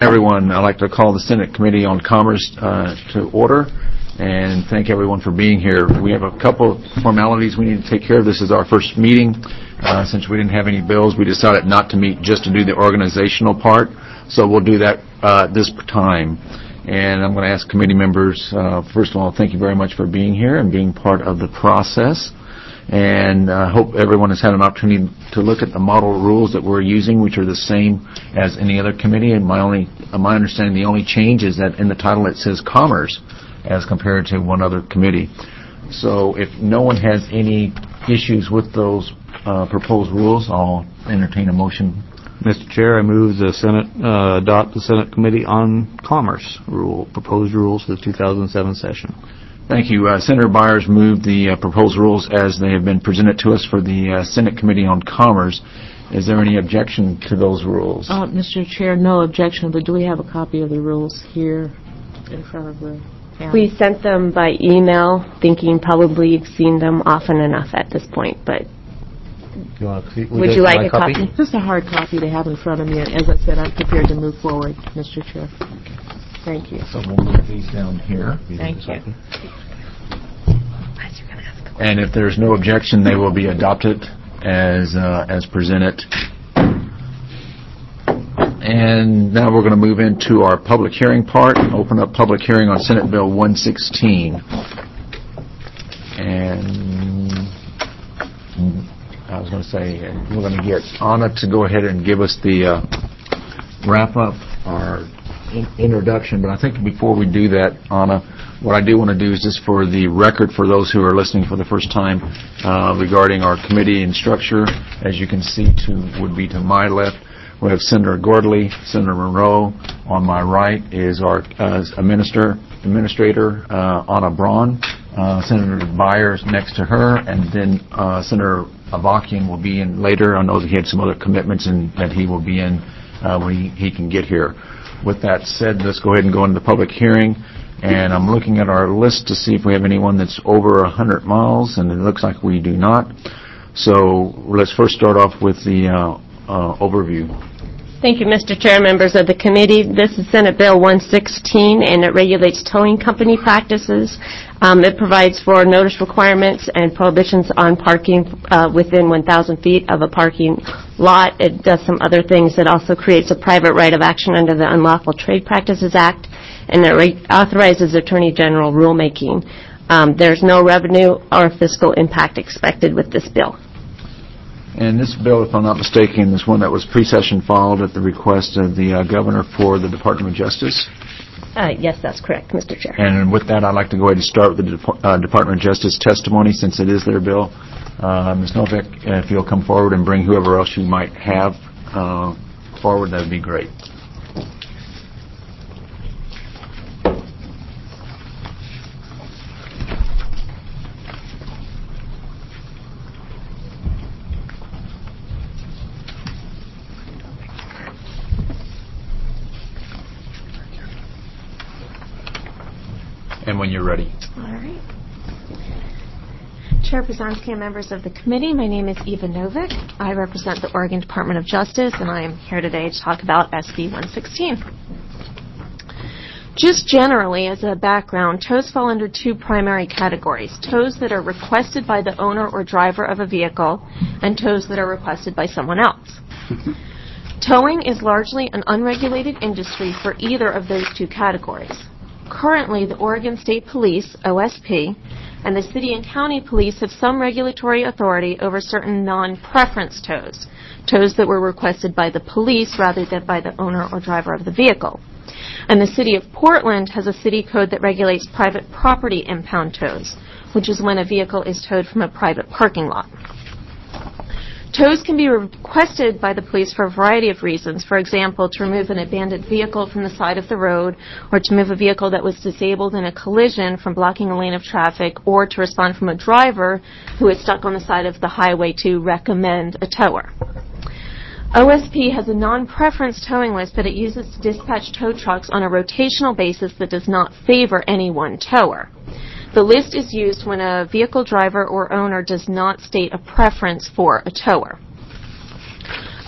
Everyone, I'd like to call the Senate Committee on Commerce to order and thank everyone for being here. We have a couple of formalities we need to take care of. This is our first meeting. Since we didn't have any bills, we decided not to meet just to do the organizational part, so we'll do that this time. And I'm going to ask committee members, first of all, thank you very much for being here and being part of the process. And I hope everyone has had an opportunity to look at the model rules that we're using, which are the same as any other committee. And my understanding, the only change is that in the title it says Commerce as compared to one other committee. So if no one has any issues with those proposed rules, I'll entertain a motion. Mr. Chair, I move the Senate adopt the Senate Committee on Commerce proposed rules for the 2007 session. Thank you. Senator Byers moved the proposed rules as they have been presented to us for the Senate Committee on Commerce. Is there any objection to those rules? Mr. Chair, no objection, but do we have a copy of the rules here in front of the panel? We sent them by email, thinking probably you've seen them often enough at this point, but would you like a copy? Just a hard copy to have in front of me. As I said, I'm prepared to move forward, Mr. Chair. Thank you. So we'll move these down here. Thank you. And if there's no objection, they will be adopted as presented. And now we're going to move into our public hearing part and open up public hearing on Senate Bill 116. And I was going to say, we're going to get Anna to go ahead and give us the wrap up our introduction, but I think before we do that, Anna, what I do want to do is just for the record for those who are listening for the first time regarding our committee and structure. As you can see, would be to my left, we have Senator Gordley, Senator Monroe. On my right is our administrator, Anna Braun. Senator Byers next to her, and then Senator Avakian will be in later. I know that he had some other commitments and that he will be in when he can get here. With that said, let's go ahead and go into the public hearing. And I'm looking at our list to see if we have anyone that's over 100 miles, and it looks like we do not. So let's first start off with the overview. Thank you, Mr. Chair, members of the committee. This is Senate Bill 116, and it regulates towing company practices. It provides for notice requirements and prohibitions on parking within 1,000 feet of a parking lot. It does some other things. It also creates a private right of action under the Unlawful Trade Practices Act, and it authorizes Attorney General rulemaking. There's no revenue or fiscal impact expected with this bill. And this bill, if I'm not mistaken, is one that was pre-session filed at the request of the governor for the Department of Justice. Yes, that's correct, Mr. Chair. And with that, I'd like to go ahead and start with the Department of Justice testimony, since it is their bill. Ms. Novak, if you'll come forward and bring whoever else you might have forward, that would be great. And when you're ready. All right. Chair Pizanski and members of the committee, my name is Eva Novik. I represent the Oregon Department of Justice, and I am here today to talk about SB 116. Just generally, as a background, tows fall under two primary categories: tows that are requested by the owner or driver of a vehicle, and tows that are requested by someone else. Towing is largely an unregulated industry for either of those two categories. Currently, the Oregon State Police, OSP, and the City and County Police have some regulatory authority over certain non-preference tows, tows that were requested by the police rather than by the owner or driver of the vehicle. And the City of Portland has a city code that regulates private property impound tows, which is when a vehicle is towed from a private parking lot. Tows can be requested by the police for a variety of reasons. For example, to remove an abandoned vehicle from the side of the road, or to move a vehicle that was disabled in a collision from blocking a lane of traffic, or to respond from a driver who is stuck on the side of the highway to recommend a tower. OSP has a non-preference towing list that it uses to dispatch tow trucks on a rotational basis that does not favor any one tower. The list is used when a vehicle driver or owner does not state a preference for a tower.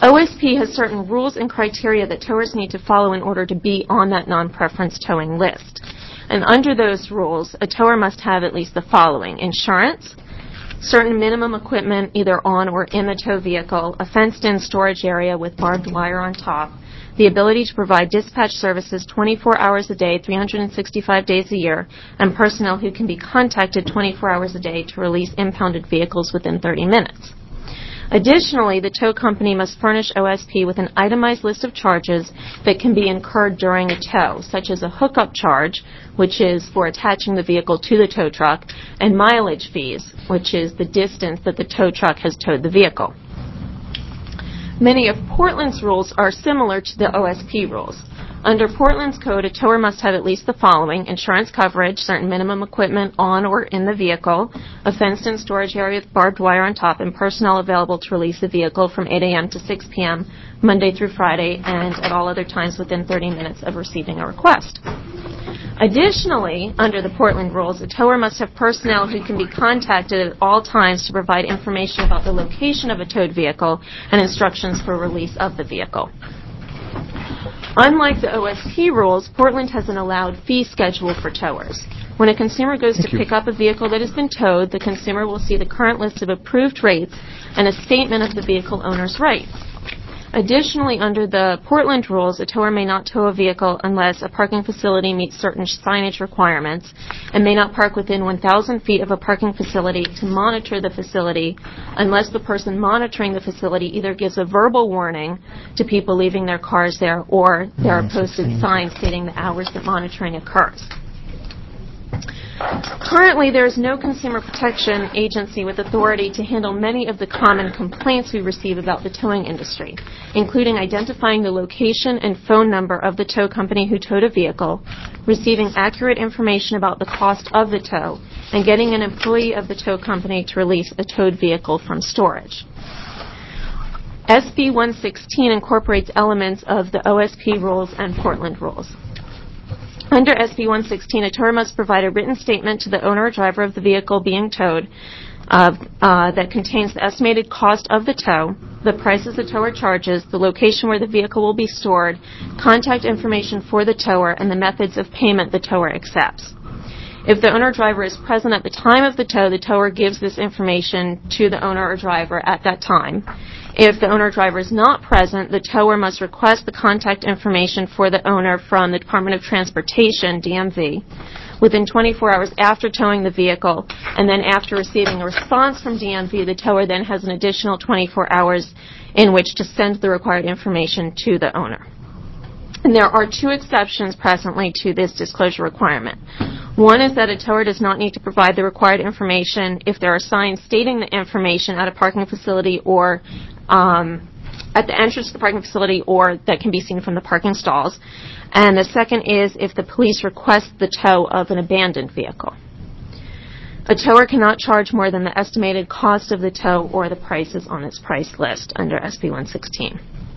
OSP has certain rules and criteria that towers need to follow in order to be on that non-preference towing list. And under those rules, a tower must have at least the following: insurance, certain minimum equipment either on or in the tow vehicle, a fenced-in storage area with barbed wire on top, the ability to provide dispatch services 24 hours a day, 365 days a year, and personnel who can be contacted 24 hours a day to release impounded vehicles within 30 minutes. Additionally, the tow company must furnish OSP with an itemized list of charges that can be incurred during a tow, such as a hookup charge, which is for attaching the vehicle to the tow truck, and mileage fees, which is the distance that the tow truck has towed the vehicle. Many of Portland's rules are similar to the OSP rules. Under Portland's code, a tower must have at least the following: insurance coverage, certain minimum equipment on or in the vehicle, a fenced-in storage area with barbed wire on top, and personnel available to release the vehicle from 8 a.m. to 6 p.m., Monday through Friday, and at all other times within 30 minutes of receiving a request. Additionally, under the Portland rules, a tower must have personnel who can be contacted at all times to provide information about the location of a towed vehicle and instructions for release of the vehicle. Unlike the OSP rules, Portland has an allowed fee schedule for towers. When a consumer goes to pick up a vehicle that has been towed, the consumer will see the current list of approved rates and a statement of the vehicle owner's rights. Additionally, under the Portland rules, a tower may not tow a vehicle unless a parking facility meets certain signage requirements and may not park within 1,000 feet of a parking facility to monitor the facility unless the person monitoring the facility either gives a verbal warning to people leaving their cars there or there are posted signs stating the hours that monitoring occurs. Currently, there is no consumer protection agency with authority to handle many of the common complaints we receive about the towing industry, including identifying the location and phone number of the tow company who towed a vehicle, receiving accurate information about the cost of the tow, and getting an employee of the tow company to release a towed vehicle from storage. SB 116 incorporates elements of the OSP rules and Portland rules. Under SB 116, a tower must provide a written statement to the owner or driver of the vehicle being towed that contains the estimated cost of the tow, the prices the tower charges, the location where the vehicle will be stored, contact information for the tower, and the methods of payment the tower accepts. If the owner or driver is present at the time of the tower gives this information to the owner or driver at that time. If the owner or driver is not present, the tower must request the contact information for the owner from the Department of Transportation, DMV, within 24 hours after towing the vehicle, and then after receiving a response from DMV, the tower then has an additional 24 hours in which to send the required information to the owner. And there are two exceptions presently to this disclosure requirement. One is that a tower does not need to provide the required information if there are signs stating the information at a parking facility or at the entrance to the parking facility or that can be seen from the parking stalls. And the second is if the police request the tow of an abandoned vehicle. A tower cannot charge more than the estimated cost of the tow or the prices on its price list under SB 116.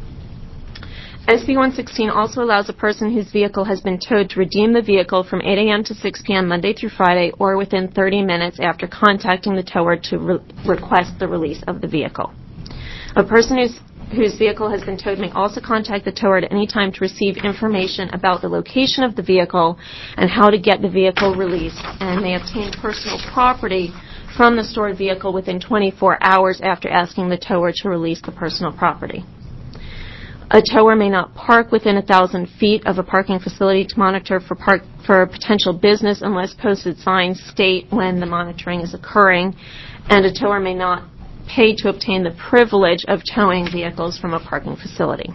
SB 116 also allows a person whose vehicle has been towed to redeem the vehicle from 8 a.m. to 6 p.m. Monday through Friday or within 30 minutes after contacting the tower to request the release of the vehicle. A person whose vehicle has been towed may also contact the tower at any time to receive information about the location of the vehicle and how to get the vehicle released, and may obtain personal property from the stored vehicle within 24 hours after asking the tower to release the personal property. A tower may not park within 1,000 feet of a parking facility to monitor for potential business unless posted signs state when the monitoring is occurring, and a tower may not pay to obtain the privilege of towing vehicles from a parking facility.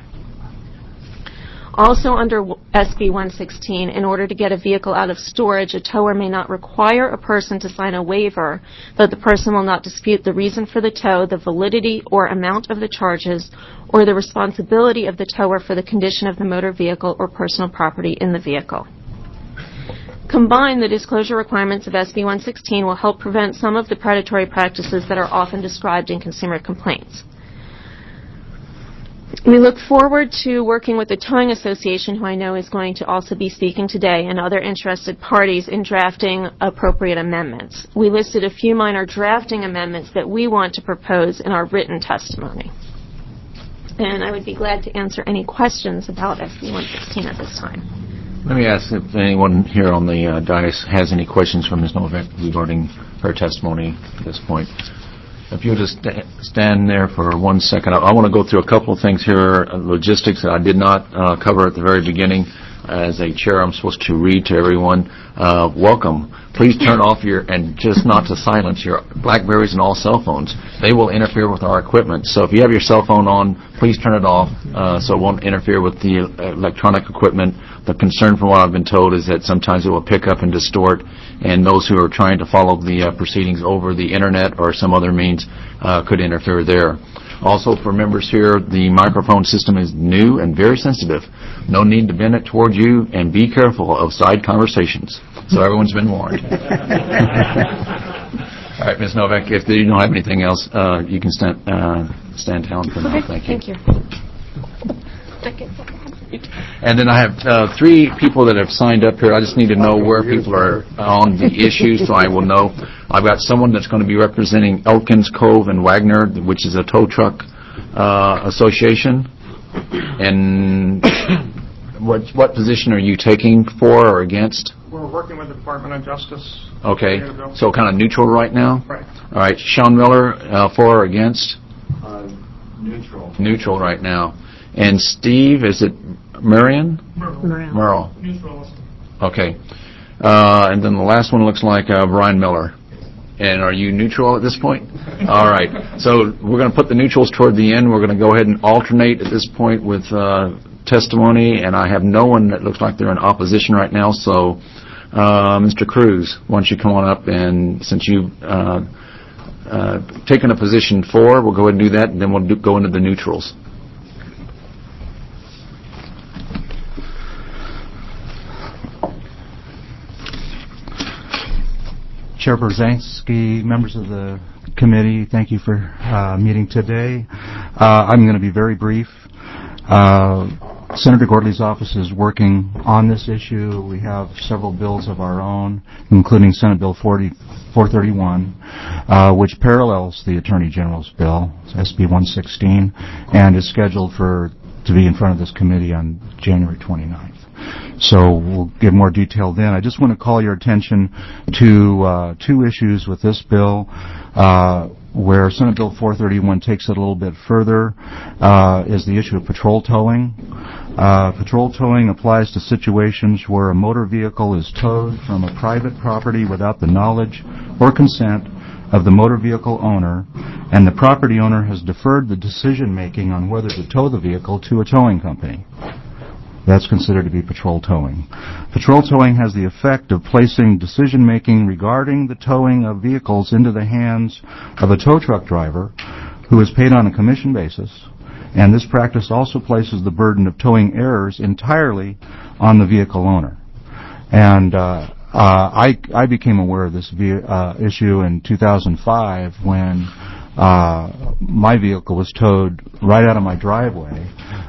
Also under SB 116, in order to get a vehicle out of storage, a tower may not require a person to sign a waiver that the person will not dispute the reason for the tow, the validity or amount of the charges, or the responsibility of the tower for the condition of the motor vehicle or personal property in the vehicle. Combined, the disclosure requirements of SB 116 will help prevent some of the predatory practices that are often described in consumer complaints. We look forward to working with the Towing Association, who I know is going to also be speaking today, and other interested parties in drafting appropriate amendments. We listed a few minor drafting amendments that we want to propose in our written testimony. And I would be glad to answer any questions about SB 116 at this time. Let me ask if anyone here on the dais has any questions for Ms. Novak regarding her testimony at this point. If you'll just stand there for 1 second. I want to go through a couple of things here, logistics that I did not cover at the very beginning. As a chair, I'm supposed to read to everyone. Welcome. Please turn off and just not to silence your BlackBerries and all cell phones. They will interfere with our equipment. So if you have your cell phone on, please turn it off so it won't interfere with the electronic equipment. The concern from what I've been told is that sometimes it will pick up and distort, and those who are trying to follow the proceedings over the Internet or some other means could interfere there. Also, for members here, the microphone system is new and very sensitive. No need to bend it toward you, and be careful of side conversations. So everyone's been warned. All right, Ms. Novak, if you don't have anything else, you can stand down for now. Okay, Thank you. Thank you. And then I have 3 people that have signed up here. I just need to know where people are on the issue so I will know. I've got someone that's going to be representing Elkins, Cove, and Wagner, which is a tow truck association. And what position are you taking for or against? We're working with the Department of Justice. Okay, so kind of neutral right now? Right. All right, Sean Miller, for or against? Neutral. Neutral right now. And Steve, is it Marion? Merle. Neutral. Okay. And then the last one looks like Brian Miller. And are you neutral at this point? All right. So we're going to put the neutrals toward the end. We're going to go ahead and alternate at this point with testimony. And I have no one that looks like they're in opposition right now. So, Mr. Cruz, why don't you come on up? And since you've taken a position for, we'll go ahead and do that. And then we'll go into the neutrals. Chair Brzezinski, members of the committee, thank you for meeting today. I'm going to be very brief. Senator Gordley's office is working on this issue. We have several bills of our own, including Senate Bill 431, which parallels the Attorney General's bill, SB 116, and is scheduled to be in front of this committee on January 29th. So we'll give more detail then. I just want to call your attention to 2 issues with this bill, where Senate Bill 431 takes it a little bit further, is the issue of patrol towing. Patrol towing applies to situations where a motor vehicle is towed from a private property without the knowledge or consent of the motor vehicle owner, and the property owner has deferred the decision-making on whether to tow the vehicle to a towing company. That's considered to be patrol towing. Patrol towing has the effect of placing decision-making regarding the towing of vehicles into the hands of a tow truck driver who is paid on a commission basis, and this practice also places the burden of towing errors entirely on the vehicle owner. And I became aware of this issue in 2005 when my vehicle was towed right out of my driveway.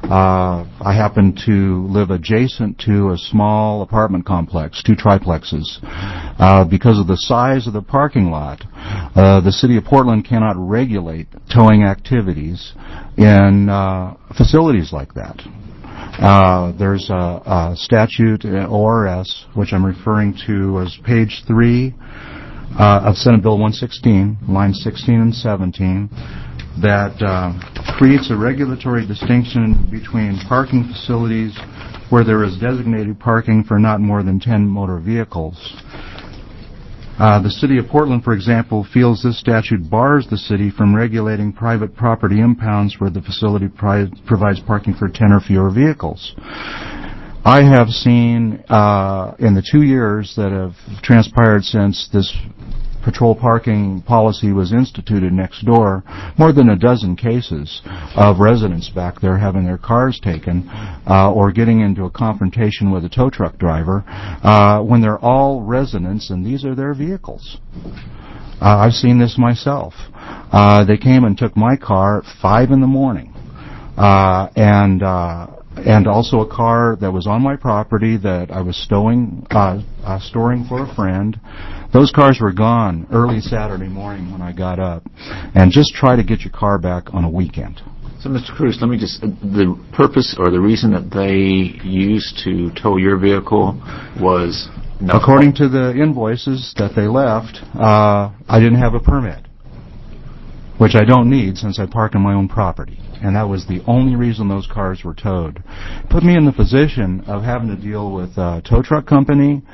I happened to live adjacent to a small apartment complex, 2 triplexes. Because of the size of the parking lot, the City of Portland cannot regulate towing activities in facilities like that. There's a statute, ORS, which I'm referring to as page 3 of Senate Bill 116, lines 16 and 17, that creates a regulatory distinction between parking facilities where there is designated parking for not more than 10 motor vehicles. The City of Portland, for example, feels this statute bars the city from regulating private property impounds where the facility provides parking for 10 or fewer vehicles. I have seen in the 2 years that have transpired since this patrol parking policy was instituted next door, more than a dozen cases of residents back there having their cars taken or getting into a confrontation with a tow truck driver when they're all residents and these are their vehicles. I've seen this myself. They came and took my car at 5 in the morning. And also a car that was on my property that I was storing for a friend. Those cars were gone early Saturday morning when I got up. And just try to get your car back on a weekend. So, Mr. Cruz, let me just, the purpose or the reason that they used to tow your vehicle was... No. According to the invoices that they left, I didn't have a permit, which I don't need since I park on my own property. And that was the only reason those cars were towed. It put me in the position of having to deal with a tow truck company,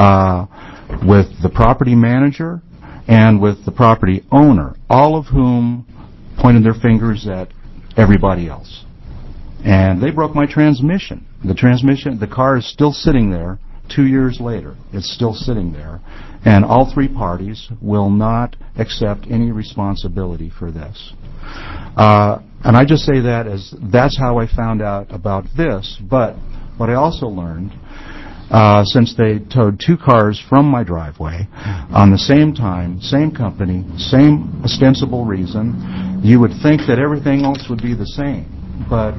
with the property manager, and with the property owner, all of whom pointed their fingers at everybody else. And they broke my transmission. The car is still sitting there 2 years later. It's still sitting there. And all three parties will not accept any responsibility for this. And I just say that as that's how I found out about this. But what I also learned, since they towed 2 cars from my driveway on the same time, same company, same ostensible reason, you would think that everything else would be the same. But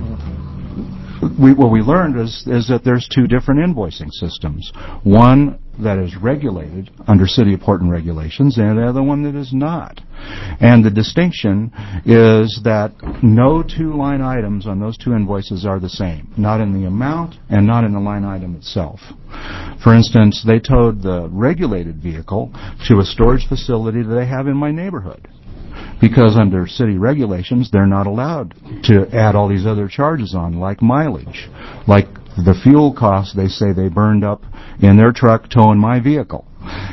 what we learned is that there's 2 different invoicing systems. One that is regulated under City of Portland regulations, and the other one that is not. And the distinction is that no 2 line items on those 2 invoices are the same, not in the amount and not in the line item itself. For instance, they towed the regulated vehicle to a storage facility that they have in my neighborhood, because under city regulations, they're not allowed to add all these other charges on, like mileage, like the fuel costs they say they burned up in their truck towing my vehicle.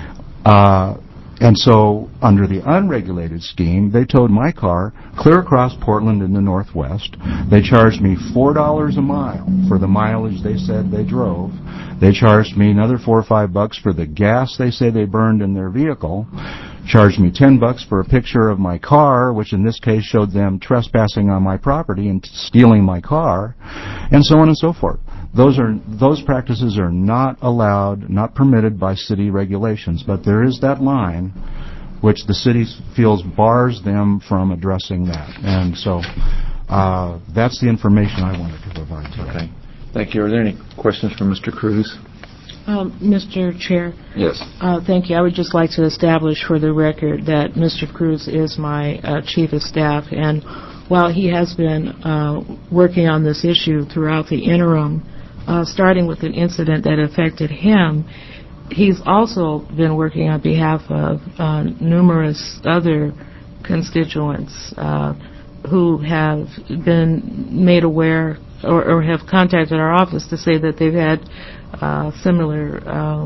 And so, under the unregulated scheme, they towed my car clear across Portland in the northwest. They charged me $4 a mile for the mileage they said they drove. They charged me another $4 or $5 for the gas they say they burned in their vehicle. Charged me $10 for a picture of my car, which in this case showed them trespassing on my property and stealing my car, and so on and so forth. Those practices are not allowed, not permitted by city regulations, but there is that line which the city feels bars them from addressing that. And so that's the information I wanted to provide today. Okay. Thank you. Are there any questions for Mr. Cruz? Mr. Chair. Yes. Thank you. I would just like to establish for the record that Mr. Cruz is my chief of staff, and while he has been working on this issue throughout the interim, starting with an incident that affected him, he's also been working on behalf of numerous other constituents who have been made aware or have contacted our office to say that they've had similar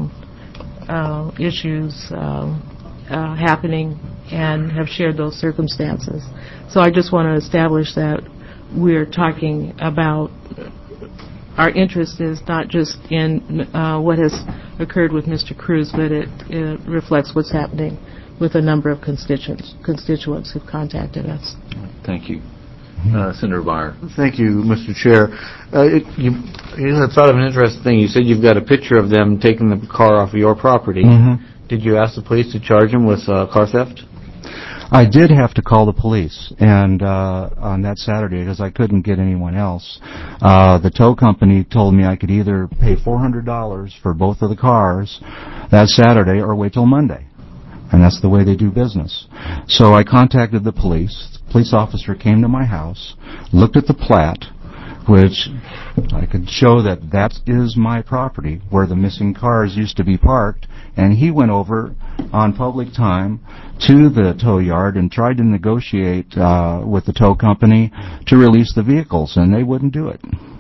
issues happening and have shared those circumstances. So I just want to establish that we're talking about our interest is not just in what has occurred with Mr. Cruz, but it reflects what's happening with a number of constituents who've contacted us. Thank you. Senator Byer. Thank you, Mr. Chair. You thought of an interesting thing. You said you've got a picture of them taking the car off of your property. Mm-hmm. Did you ask the police to charge them with car theft? I did have to call the police, and on that Saturday, because I couldn't get anyone else, the tow company told me I could either pay $400 for both of the cars that Saturday or wait till Monday. And that's the way they do business. So I contacted the police. The police officer came to my house, looked at the plat, which I could show that is my property, where the missing cars used to be parked, and he went over on public time to the tow yard and tried to negotiate with the tow company to release the vehicles, and they wouldn't do it.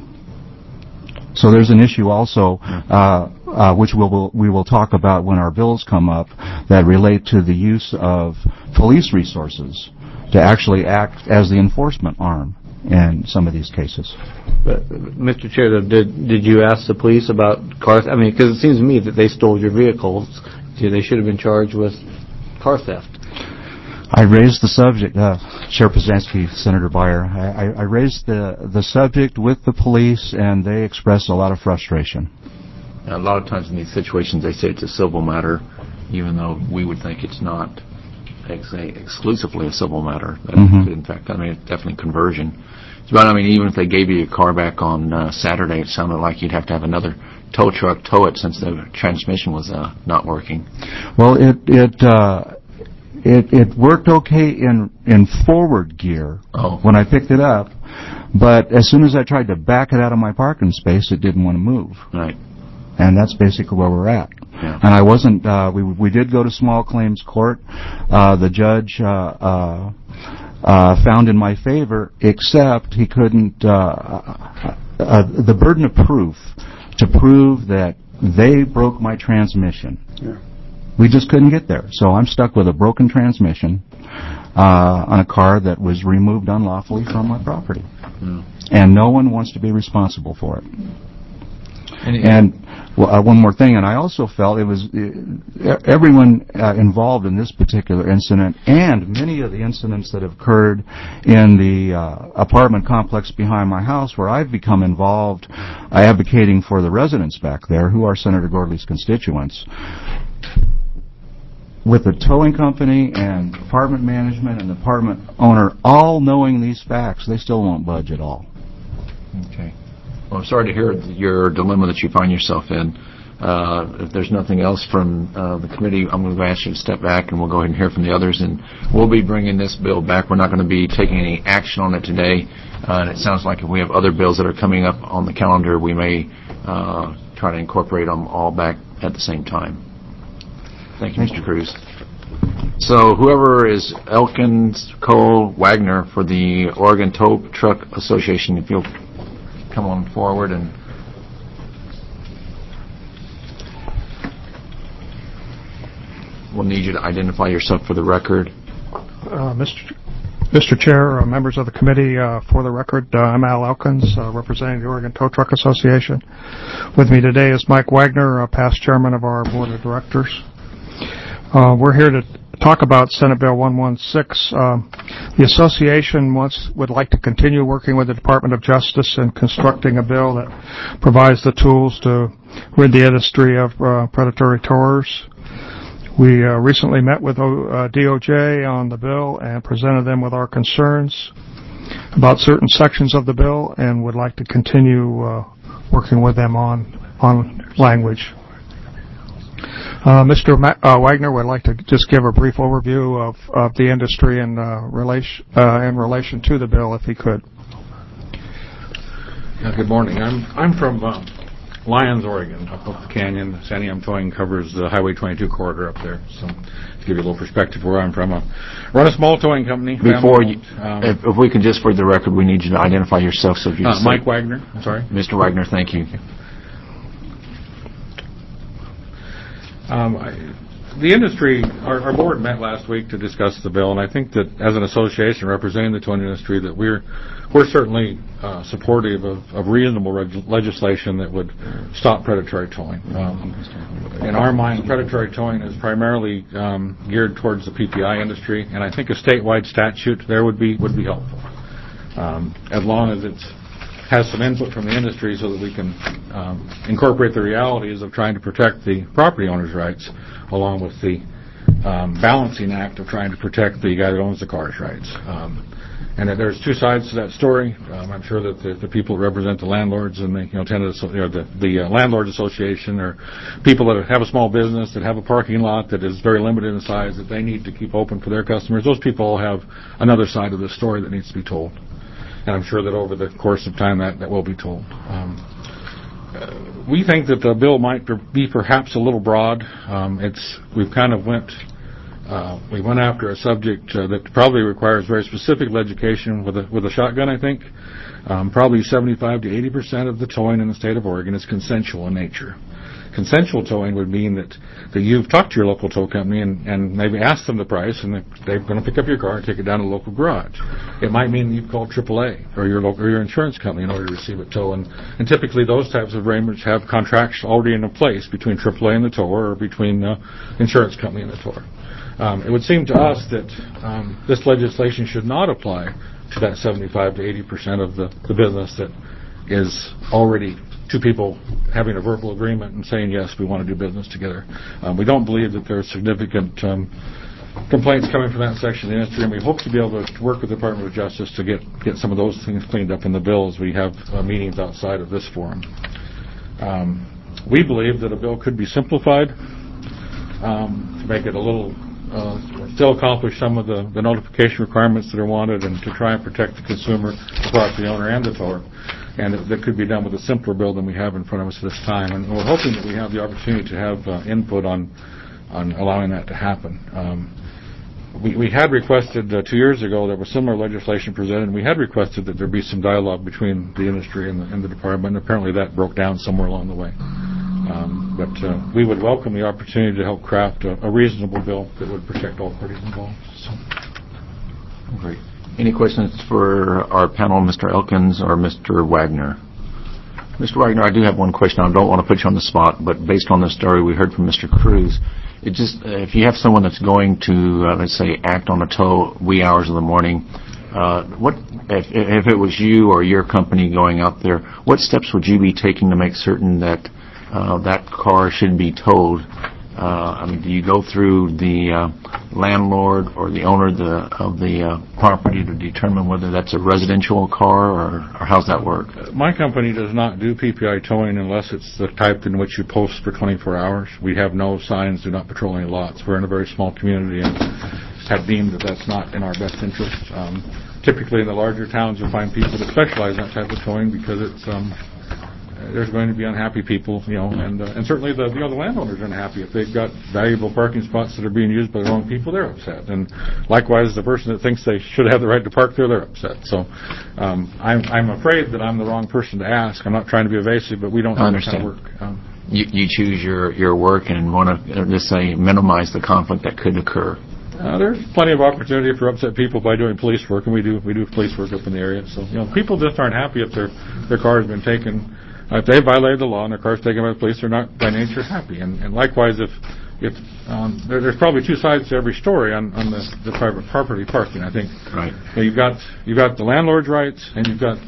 So there's an issue also, which we will talk about when our bills come up, that relate to the use of police resources to actually act as the enforcement arm in some of these cases. But, Mr. Chair, did you ask the police about cars? I mean, because it seems to me that they stole your vehicles. They should have been charged with car theft. I raised the subject, Chair Pazanski, Senator Byer. I raised the subject with the police, and they expressed a lot of frustration. A lot of times in these situations, they say it's a civil matter, even though we would think it's not exclusively a civil matter. Mm-hmm. In fact, I mean, it's definitely conversion. But I mean, even if they gave you your car back on Saturday, it sounded like you'd have to have another tow truck tow it since the transmission was not working. Well, it worked okay in forward gear when I picked it up, but as soon as I tried to back it out of my parking space, it didn't want to move. Right. And that's basically where we're at. Yeah. And I wasn't, we did go to small claims court. The judge found in my favor, except he couldn't, the burden of proof to prove that they broke my transmission. Yeah. We just couldn't get there. So I'm stuck with a broken transmission on a car that was removed unlawfully from my property. And no one wants to be responsible for it. And one more thing, and I also felt it was everyone involved in this particular incident and many of the incidents that have occurred in the apartment complex behind my house where I've become involved advocating for the residents back there who are Senator Gordley's constituents. With the towing company and apartment management and the apartment owner all knowing these facts, they still won't budge at all. Okay. Well, I'm sorry to hear your dilemma that you find yourself in. If there's nothing else from the committee, I'm going to ask you to step back, and we'll go ahead and hear from the others. And we'll be bringing this bill back. We're not going to be taking any action on it today. And it sounds like if we have other bills that are coming up on the calendar, we may try to incorporate them all back at the same time. Thank you, Mr. Cruz. So whoever is Elkins, Cole, Wagner for the Oregon Tow Truck Association, if you'll come on forward and we'll need you to identify yourself for the record. Mr. Chair, members of the committee, for the record, I'm Al Elkins, representing the Oregon Tow Truck Association. With me today is Mike Wagner, past chairman of our board of directors. We're here to talk about Senate Bill 116. The association would like to continue working with the Department of Justice in constructing a bill that provides the tools to rid the industry of predatory towers. We recently met with DOJ on the bill and presented them with our concerns about certain sections of the bill and would like to continue working with them on language. Mr. Wagner would like to just give a brief overview of the industry in relation to the bill, if he could. Good morning. I'm from Lyons, Oregon, up the canyon. Santiam Towing covers the Highway 22 corridor up there. So to give you a little perspective where I'm from, I run a small towing company. Before you, if we can just for the record, we need you to identify yourself. So if you Mike Wagner. I'm sorry. Mr. Wagner, thank you. The industry, our board met last week to discuss the bill, and I think that as an association representing the towing industry, that we're certainly supportive of reasonable legislation that would stop predatory towing. In our mind, predatory towing is primarily geared towards the PTI industry, and I think a statewide statute there would be helpful, as long as it has some input from the industry so that we can incorporate the realities of trying to protect the property owner's rights along with the balancing act of trying to protect the guy that owns the car's rights. And there's two sides to that story. I'm sure that the people that represent the landlords and the landlords association are people that have a small business, that have a parking lot that is very limited in size, that they need to keep open for their customers. Those people all have another side of the story that needs to be told. And I'm sure that over the course of time that will be told. We think that the bill might be perhaps a little broad. We went after a subject that probably requires very specific legislation with a shotgun, I think. Probably 75 to 80% of the towing in the state of Oregon is consensual in nature. Consensual towing would mean that you've talked to your local tow company and maybe asked them the price, and they're going to pick up your car and take it down to the local garage. It might mean you've called AAA or your insurance company in order to receive a tow, and typically those types of arrangements have contracts already in place between AAA and the tower or between the insurance company and the tower. It would seem to us that this legislation should not apply to that 75 to 80% of the business that is already two people having a verbal agreement and saying, yes, we want to do business together. We don't believe that there are significant complaints coming from that section of the industry, and we hope to be able to work with the Department of Justice to get some of those things cleaned up in the bill as we have meetings outside of this forum. We believe that a bill could be simplified to make it a little still accomplish some of the notification requirements that are wanted and to try and protect the consumer, the property owner, and the tower. And that could be done with a simpler bill than we have in front of us this time. And we're hoping that we have the opportunity to have input on allowing that to happen. We had requested 2 years ago, there was similar legislation presented, and we had requested that there be some dialogue between the industry and the department, and apparently that broke down somewhere along the way. But we would welcome the opportunity to help craft a reasonable bill that would protect all parties involved. So. Great. Any questions for our panel, Mr. Elkins or Mr. Wagner? Mr. Wagner, I do have one question. I don't want to put you on the spot, but based on the story we heard from Mr. Cruz, it just if you have someone that's going to, let's say, act on a tow wee hours of the morning, what if it was you or your company going out there, what steps would you be taking to make certain that that car should be towed? I mean, do you go through the landlord or the owner of the property to determine whether that's a residential car, or how's that work? My company does not do PPI towing unless it's the type in which you post for 24 hours. We have no signs, do not patrol any lots. We're in a very small community and have deemed that that's not in our best interest. Typically in the larger towns you'll find people that specialize in that type of towing because it's there's going to be unhappy people, and certainly the landowners are unhappy. If they've got valuable parking spots that are being used by the wrong people, they're upset. And likewise, the person that thinks they should have the right to park there, they're upset. So I'm afraid that I'm the wrong person to ask. I'm not trying to be evasive, but we don't do that kind of work. You choose your work and want to, let's say, minimize the conflict that could occur. There's plenty of opportunity for upset people by doing police work, and we do police work up in the area. So people just aren't happy if their car has been taken. If they violated the law and their car's taken by the police, they're not by nature happy. And likewise, if there's probably two sides to every story on the private property parking. I think right. You've got the landlord's rights and you've got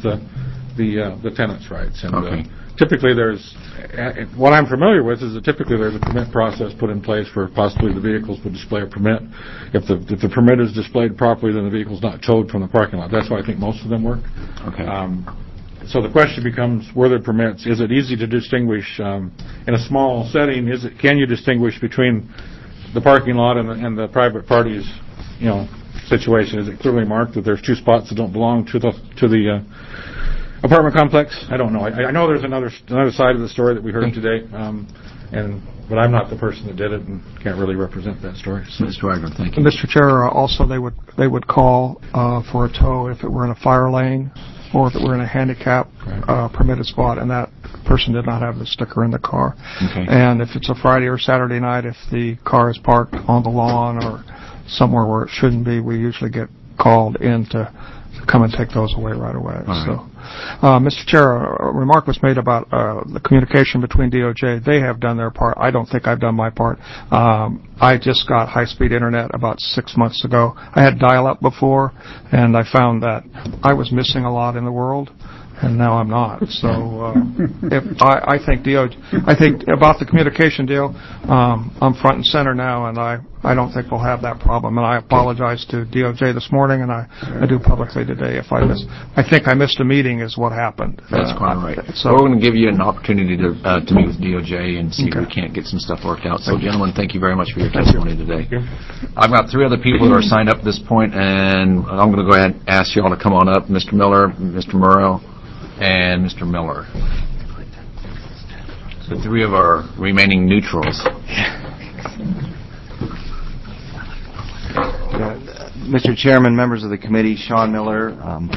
the tenant's rights. And okay. Typically, what I'm familiar with is that typically there's a permit process put in place where possibly the vehicles would display a permit. If the permit is displayed properly, then the vehicle's not towed from the parking lot. That's why I think most of them work. Okay. So the question becomes, were there permits? Is it easy to distinguish in a small setting? Can you distinguish between the parking lot and the private parties, situation? Is it clearly marked that there's two spots that don't belong to the apartment complex? I don't know. I know there's another side of the story that we heard today, but I'm not the person that did it and can't really represent that story. So. Mr. Wagner, thank you. Mr. Chair, also they would call for a tow if it were in a fire lane or if it were in a handicap permitted spot and that person did not have the sticker in the car. Okay. And if it's a Friday or Saturday night, if the car is parked on the lawn or somewhere where it shouldn't be, we usually get called in to come and take those away right away. Right. So, Mr. Chair, a remark was made about the communication between DOJ. They have done their part. I don't think I've done my part. I just got high-speed internet about 6 months ago. I had dial-up before, and I found that I was missing a lot in the world, and now I'm not. So, I think about the communication deal, I'm front and center now, and I don't think we'll have that problem. And I apologize to DOJ this morning, and I do publicly today if I think I missed a meeting is what happened. That's quite right. So we're going to give you an opportunity to meet with DOJ and see if we can't get some stuff worked out. So, gentlemen, thank you very much for your testimony today. I've got 3 other people that are signed up at this point, and I'm going to go ahead and ask you all to come on up. Mr. Miller, Mr. Murrow, and Mr. Miller. So 3 of our remaining neutrals. Mr. Chairman, members of the committee, Sean Miller.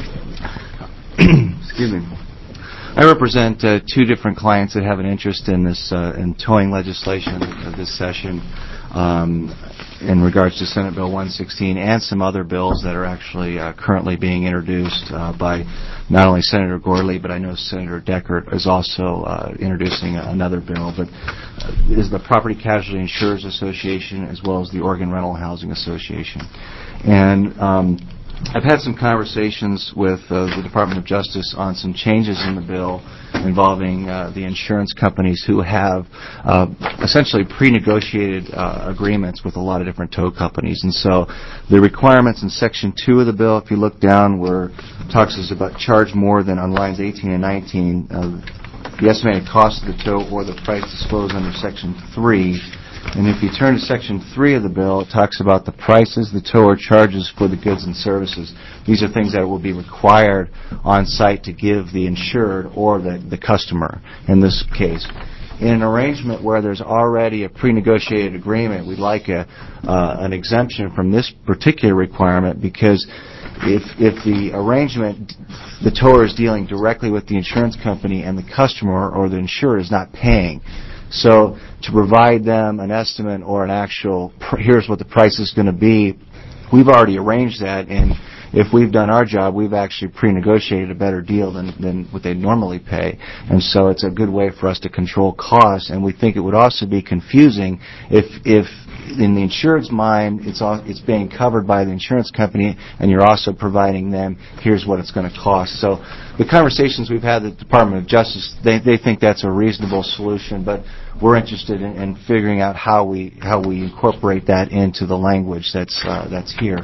Excuse me. I represent 2 different clients that have an interest in this in towing legislation of this session in regards to Senate Bill 116 and some other bills that are actually currently being introduced by not only Senator Gorley, but I know Senator Deckert is also introducing another bill, but is the Property Casualty Insurers Association as well as the Oregon Rental Housing Association. And I've had some conversations with the Department of Justice on some changes in the bill involving the insurance companies who have essentially pre-negotiated agreements with a lot of different tow companies. And so the requirements in Section 2 of the bill, if you look down where it talks about charge more than on lines 18 and 19, the estimated cost of the tow or the price disclosed under Section 3 And if you turn to Section 3 of the bill, it talks about the prices the tower charges for the goods and services. These are things that will be required on site to give the insured or the customer in this case. In an arrangement where there's already a pre-negotiated agreement, we'd like an exemption from this particular requirement, because if the arrangement, the tower is dealing directly with the insurance company and the customer or the insurer is not paying. So to provide them an estimate or an actual, here's what the price is going to be, we've already arranged that, and if we've done our job, we've actually pre-negotiated a better deal than what they normally pay. And so it's a good way for us to control costs, and we think it would also be confusing if in the insured's mind it's being covered by the insurance company and you're also providing them, here's what it's going to cost. So the conversations we've had with the Department of Justice, they think that's a reasonable solution, but we're interested in figuring out how we incorporate that into the language that's here.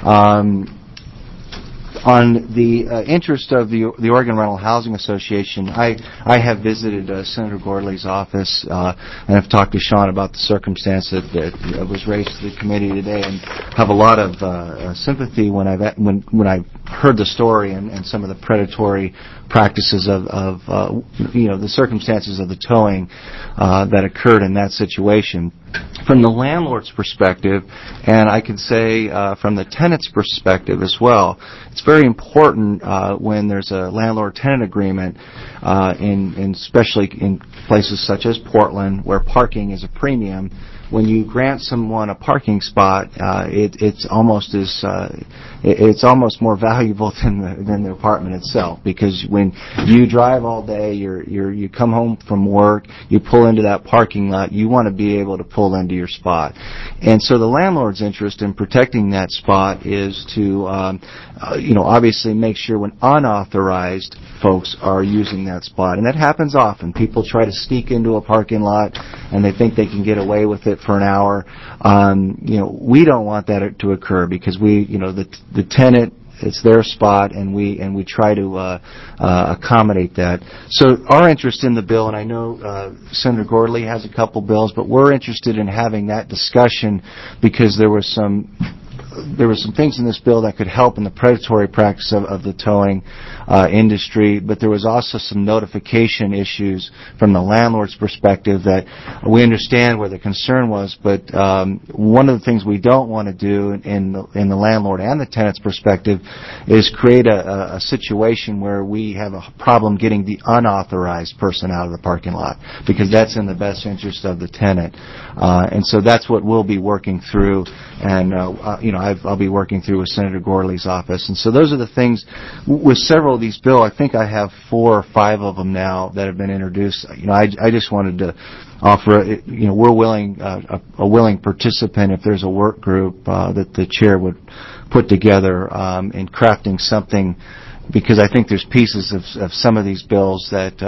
On the interest of the Oregon Rental Housing Association, I have visited Senator Gordley's office and have talked to Sean about the circumstance that was raised to the committee today, and have a lot of sympathy when I've heard the story and some of the predatory practices of the circumstances of the towing that occurred in that situation. From the landlord's perspective, and I can say from the tenant's perspective as well, it's very important when there's a landlord-tenant agreement, especially in places such as Portland, where parking is a premium. When you grant someone a parking spot, it's almost more valuable than the apartment itself, because when you drive all day, you come home from work, you pull into that parking lot, you want to be able to pull into your spot. And so the landlord's interest in protecting that spot is to obviously make sure when unauthorized folks are using that spot, and that happens often. People try to sneak into a parking lot and they think they can get away with it for an hour. We don't want that to occur, because the tenant, it's their spot, and we try to accommodate that. So our interest in the bill, and I know Senator Gordley has a couple bills, but we're interested in having that discussion, because there were some things in this bill that could help in the predatory practice of the towing industry, but there was also some notification issues from the landlord's perspective that we understand where the concern was, but one of the things we don't want to do in the landlord and the tenant's perspective is create a situation where we have a problem getting the unauthorized person out of the parking lot, because that's in the best interest of the tenant. And so that's what we'll be working through, and I'll be working through with Senator Gordley's office. And so those are the things. With several of these bills, I think I have 4 or 5 of them now that have been introduced. I just wanted to offer, we're willing, a willing participant if there's a work group that the chair would put together in crafting something, because I think there's pieces of some of these bills that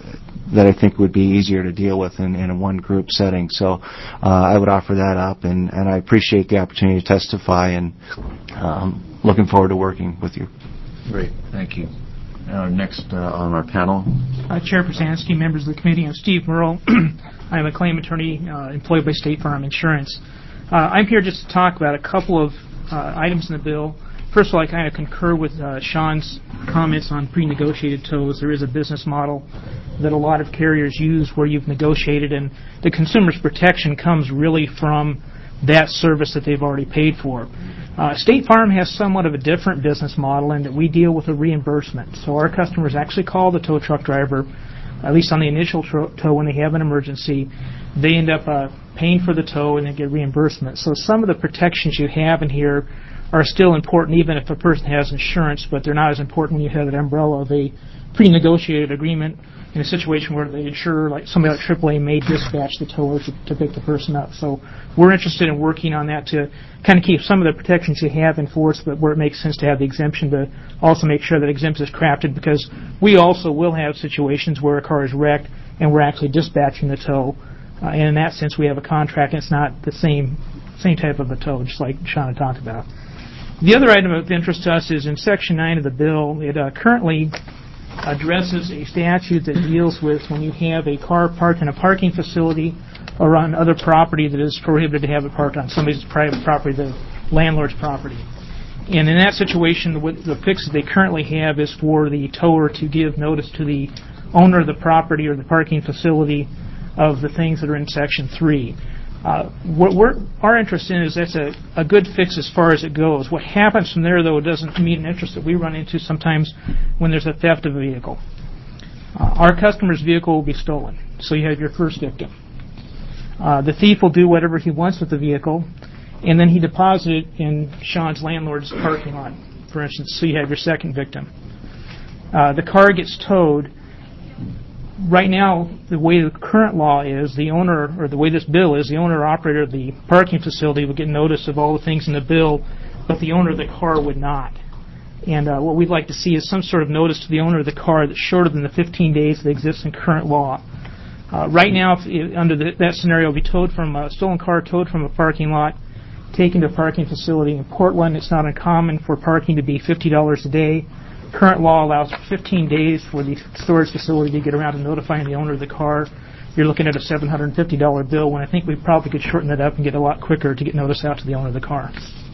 I think would be easier to deal with in a one group setting. So I would offer that up, and I appreciate the opportunity to testify, and looking forward to working with you. Great, thank you. Next on our panel. Chair Persansky, members of the committee, I'm Steve Merle. I am a claim attorney employed by State Farm Insurance. I'm here just to talk about a couple of items in the bill. First of all, I kind of concur with Sean's comments on pre-negotiated tows. There is a business model that a lot of carriers use where you've negotiated, and the consumer's protection comes really from that service that they've already paid for. State Farm has somewhat of a different business model in that we deal with a reimbursement. So our customers actually call the tow truck driver, at least on the initial tow when they have an emergency. They end up paying for the tow and they get reimbursement. So some of the protections you have in here are still important even if a person has insurance, but they're not as important when you have that umbrella of a pre-negotiated agreement in a situation where the insurer, like somebody like AAA, may dispatch the tower to pick the person up. So we're interested in working on that to kind of keep some of the protections you have in force, but where it makes sense to have the exemption, to also make sure that exemption is crafted, because we also will have situations where a car is wrecked and we're actually dispatching the tow. And in that sense, we have a contract, and it's not the same type of a tow, just like Sean had talked about. The other item of interest to us is in Section 9 of the bill. It currently addresses a statute that deals with when you have a car parked in a parking facility or on other property that is prohibited to have it parked on somebody's private property, the landlord's property. And in that situation, the fix that they currently have is for the tower to give notice to the owner of the property or the parking facility of the things that are in Section 3. What our interest in is that's a good fix as far as it goes. What happens from there, though, doesn't meet an interest that we run into sometimes when there's a theft of a vehicle. Our customer's vehicle will be stolen, so you have your first victim. The thief will do whatever he wants with the vehicle, and then he deposits it in Sean's landlord's parking lot, for instance, so you have your second victim. The car gets towed. Right now, the way the current law is, the owner, or the way this bill is, the owner or operator of the parking facility would get notice of all the things in the bill, but the owner of the car would not. And what we'd like to see is some sort of notice to the owner of the car that's shorter than the 15 days that exists in current law. Right now, under that scenario, it would be towed from a stolen car, towed from a parking lot, taken to a parking facility in Portland. It's not uncommon for parking to be $50 a day. Current law allows for 15 days for the storage facility to get around to notifying the owner of the car. You're looking at a $750 bill, when I think we probably could shorten that up and get a lot quicker to get notice out to the owner of the car.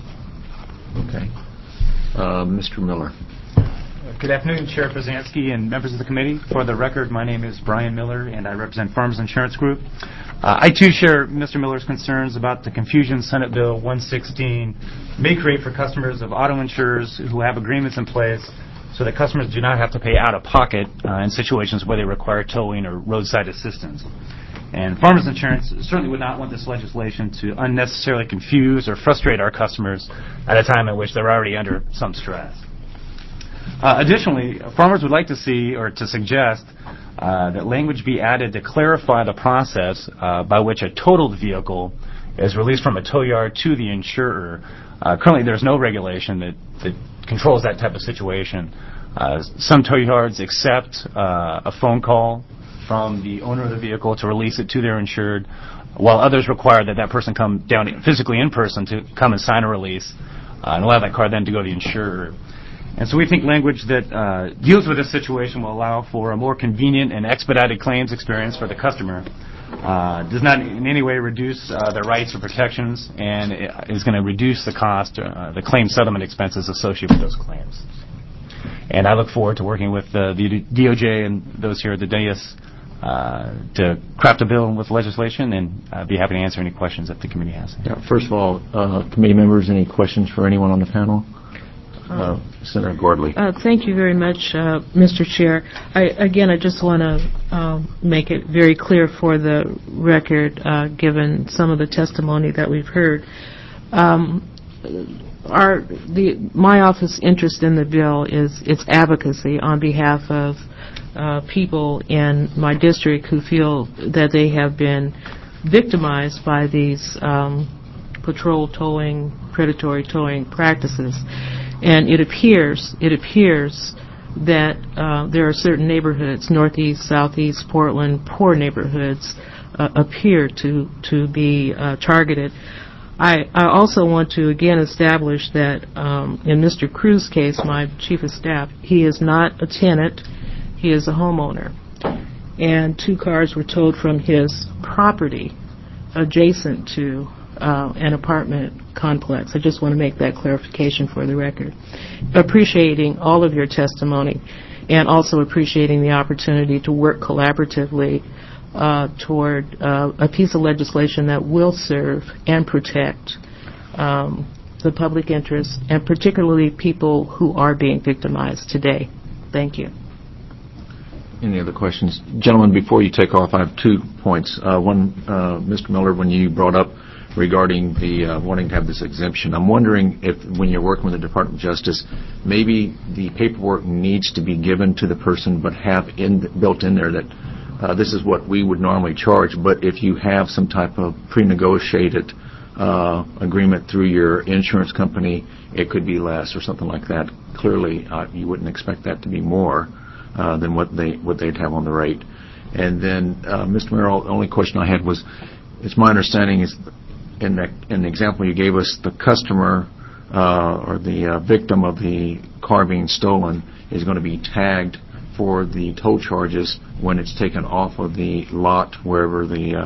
Okay. Mr. Miller. Good afternoon, Chair Brzezinski and members of the committee. For the record, my name is Brian Miller, and I represent Farmers Insurance Group. I, too, share Mr. Miller's concerns about the confusion Senate Bill 116 may create for customers of auto insurers who have agreements in place so that customers do not have to pay out of pocket in situations where they require towing or roadside assistance. And Farmers Insurance certainly would not want this legislation to unnecessarily confuse or frustrate our customers at a time in which they're already under some stress. Additionally, farmers would like to see or to suggest that language be added to clarify the process by which a totaled vehicle is released from a tow yard to the insurer. Currently, there's no regulation that controls that type of situation. Some tow yards accept a phone call from the owner of the vehicle to release it to their insured, while others require that person come down physically in person to come and sign a release and allow that car then to go to the insurer. And so we think language that deals with this situation will allow for a more convenient and expedited claims experience for the customer, does not in any way reduce their rights or protections, and is going to reduce the cost, the claim settlement expenses associated with those claims. And I look forward to working with the DOJ and those here at the dais to craft a bill with legislation, and I'd be happy to answer any questions that the committee has. Yeah, first of all, committee members, any questions for anyone on the panel? Senator Gordley. Thank you very much, Mr. Chair. I just want to make it very clear for the record, given some of the testimony that we've heard. My office interest in the bill is its advocacy on behalf of people in my district who feel that they have been victimized by these patrol towing, predatory towing practices. And it appears that there are certain neighborhoods, northeast, southeast, Portland, poor neighborhoods, appear to be targeted. I also want to again establish that in Mr. Cruz's case, my chief of staff, he is not a tenant, he is a homeowner. And 2 cars were towed from his property adjacent to an apartment complex. I just want to make that clarification for the record. Appreciating all of your testimony and also appreciating the opportunity to work collaboratively toward a piece of legislation that will serve and protect the public interest, and particularly people who are being victimized today. Thank you. Any other questions? Gentlemen, before you take off, I have 2 points. One, Mr. Miller, when you brought up regarding the wanting to have this exemption, I'm wondering if when you're working with the Department of Justice, maybe the paperwork needs to be given to the person but have built in there that this is what we would normally charge, but if you have some type of pre-negotiated agreement through your insurance company, it could be less or something like that. Clearly, you wouldn't expect that to be more than what they'd have on the rate. And then, Mr. Merrill, the only question I had was, it's my understanding is in the example you gave us, the customer or the victim of the car being stolen is going to be tagged for the toll charges when it's taken off of the lot wherever the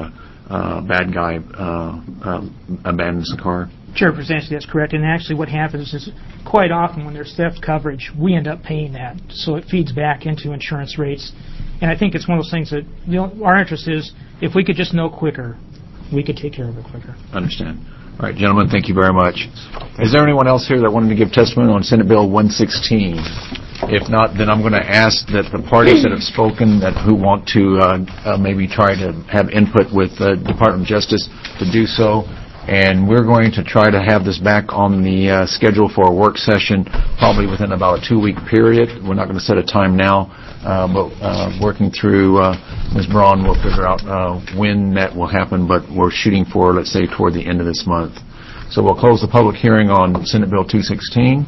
bad guy abandons the car? Chair Brzezinski, that's correct. And actually what happens is quite often when there's theft coverage, we end up paying that. So it feeds back into insurance rates. And I think it's one of those things that our interest is if we could just know quicker, we could take care of it quicker. Understand. All right, gentlemen, thank you very much. Is there anyone else here that wanted to give testimony on Senate Bill 116? If not, then I'm going to ask that the parties that have spoken who want to maybe try to have input with the Department of Justice to do so. And we're going to try to have this back on the schedule for a work session probably within about a 2-week period. We're not going to set a time now, but working through Ms. Braun, we'll figure out when that will happen, but we're shooting for, let's say, toward the end of this month. So we'll close the public hearing on Senate Bill 116,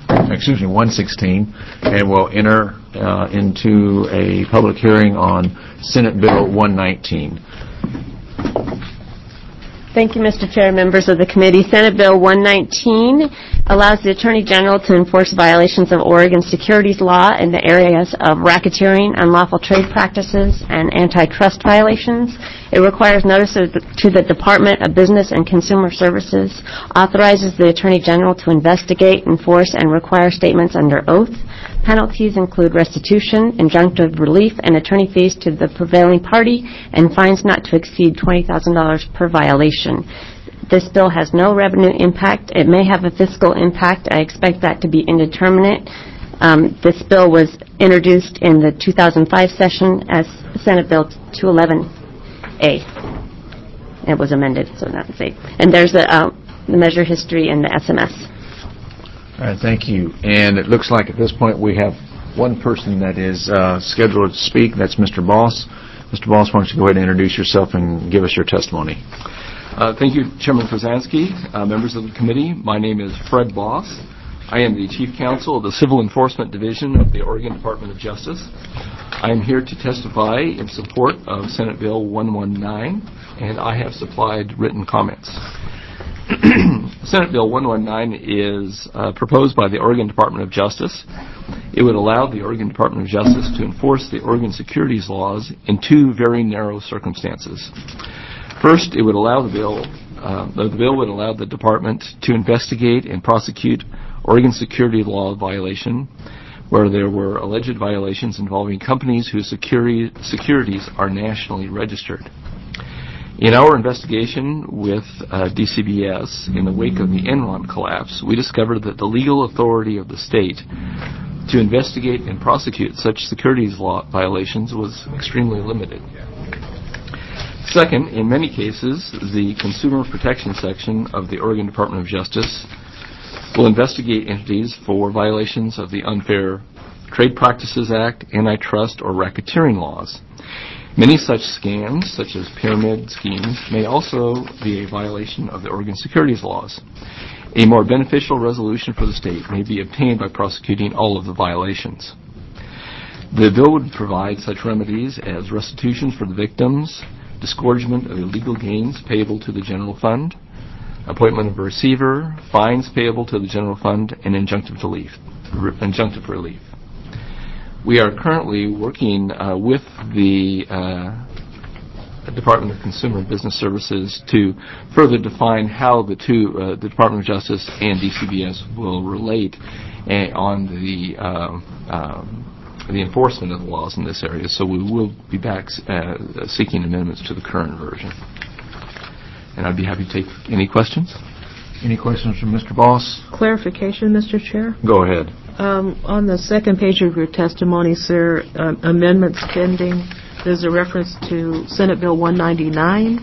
and we'll enter into a public hearing on Senate Bill 119. Thank you, Mr. Chair, members of the committee. Senate Bill 119 allows the Attorney General to enforce violations of Oregon securities law in the areas of racketeering, unlawful trade practices, and antitrust violations. It requires notice to the Department of Business and Consumer Services, authorizes the Attorney General to investigate, enforce, and require statements under oath. Penalties include restitution, injunctive relief, and attorney fees to the prevailing party, and fines not to exceed $20,000 per violation. This bill has no revenue impact. It may have a fiscal impact. I expect that to be indeterminate. This bill was introduced in the 2005 session as Senate Bill 211A. It was amended, so that's it. And there's the measure history in the SMS. All right, thank you. And it looks like at this point we have one person that is scheduled to speak. That's Mr. Boss. Mr. Boss, why don't you go ahead and introduce yourself and give us your testimony. Thank you, Chairman Kozansky, members of the committee. My name is Fred Boss. I am the Chief Counsel of the Civil Enforcement Division of the Oregon Department of Justice. I am here to testify in support of Senate Bill 119, and I have supplied written comments. Senate Bill 119 is proposed by the Oregon Department of Justice. It would allow the Oregon Department of Justice to enforce the Oregon securities laws in two very narrow circumstances. First, it would allow the bill would allow the department to investigate and prosecute Oregon security law violation where there were alleged violations involving companies whose securities are nationally registered. In our investigation with DCBS in the wake of the Enron collapse, we discovered that the legal authority of the state to investigate and prosecute such securities law violations was extremely limited. Second, in many cases, the Consumer Protection Section of the Oregon Department of Justice will investigate entities for violations of the Unfair Trade Practices Act, antitrust, or racketeering laws. Many such scams, such as pyramid schemes, may also be a violation of the Oregon securities laws. A more beneficial resolution for the state may be obtained by prosecuting all of the violations. The bill would provide such remedies as restitutions for the victims, disgorgement of illegal gains payable to the general fund, appointment of a receiver, fines payable to the general fund, and injunctive relief. We are currently working with the Department of Consumer and Business Services to further define how the two, the Department of Justice and DCBS, will relate on the enforcement of the laws in this area. So we will be back seeking amendments to the current version. And I'd be happy to take any questions. Any questions from Mr. Boss? Clarification, Mr. Chair? Go ahead. On the second page of your testimony, sir, amendments pending, there's a reference to Senate Bill 199.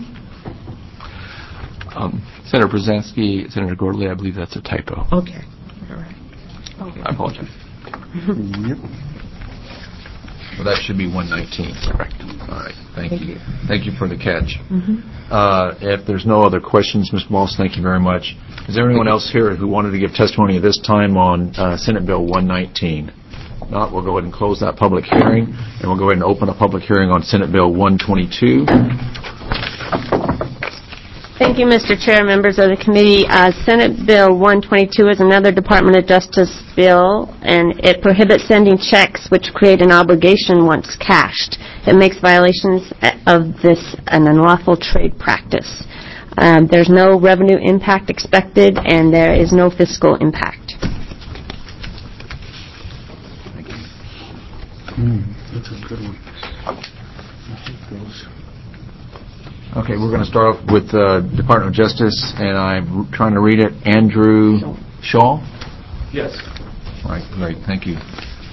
Senator Brzezinski, Senator Gordley, I believe that's a typo. Okay. All right. I apologize. Yep. Well, that should be 119. Correct. All right. Thank you. Thank you for the catch. Mm-hmm. If there's no other questions, Ms. Moss, thank you very much. Is there anyone else here who wanted to give testimony at this time on Senate Bill 119? If not, we'll go ahead and close that public hearing, and we'll go ahead and open a public hearing on Senate Bill 122. Thank you, Mr. Chair, members of the committee. Senate Bill 122 is another Department of Justice bill, and it prohibits sending checks which create an obligation once cashed. It makes violations of this an unlawful trade practice. There's no revenue impact expected, and there is no fiscal impact. That's a good one. Okay, we're going to start off with Department of Justice, and I'm trying to read it. Andrew Shaw? Yes. All right, great, thank you.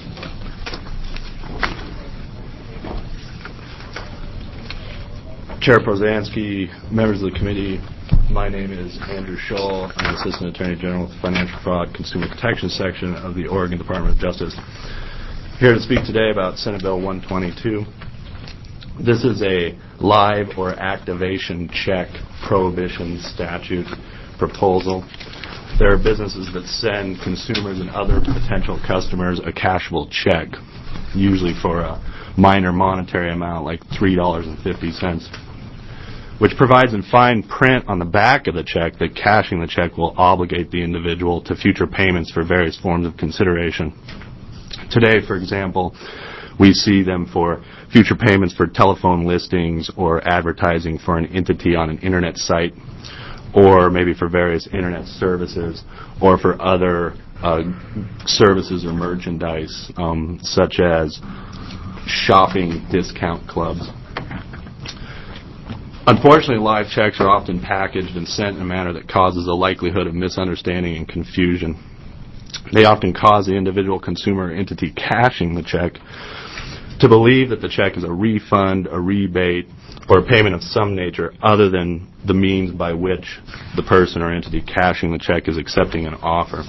Chair Prozansky, members of the committee, my name is Andrew Shaw. I'm Assistant Attorney General with the Financial Fraud Consumer Protection Section of the Oregon Department of Justice. Here to speak today about Senate Bill 122. This is a live or activation check prohibition statute proposal. There are businesses that send consumers and other potential customers a cashable check, usually for a minor monetary amount like $3.50, which provides in fine print on the back of the check that cashing the check will obligate the individual to future payments for various forms of consideration. Today, for example, we see them for future payments for telephone listings or advertising for an entity on an internet site, or maybe for various internet services, or for other services or merchandise, such as shopping discount clubs. Unfortunately, live checks are often packaged and sent in a manner that causes a likelihood of misunderstanding and confusion. They often cause the individual consumer or entity cashing the check to believe that the check is a refund, a rebate, or a payment of some nature other than the means by which the person or entity cashing the check is accepting an offer.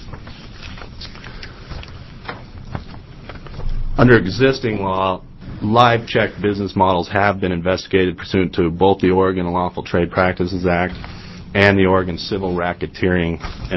Under existing law, live check business models have been investigated pursuant to both the Oregon Unlawful Trade Practices Act and the Oregon Civil Racketeering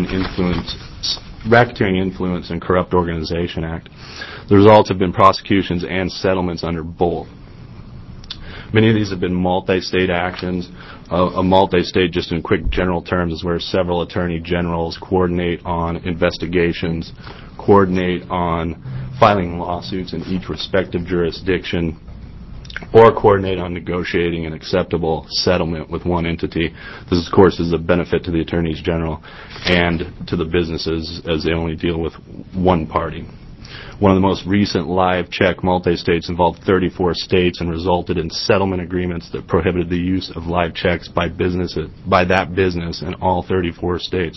Influence and Corrupt Organization Act. The results have been prosecutions and settlements under both. Many of these have been multi-state actions. A multi-state, just in quick general terms, is where several attorney generals coordinate on investigations, coordinate on filing lawsuits in each respective jurisdiction, or coordinate on negotiating an acceptable settlement with one entity. This, of course, is a benefit to the attorneys general and to the businesses as they only deal with one party. One of the most recent live check multi-states involved 34 states and resulted in settlement agreements that prohibited the use of live checks by that business in all 34 states.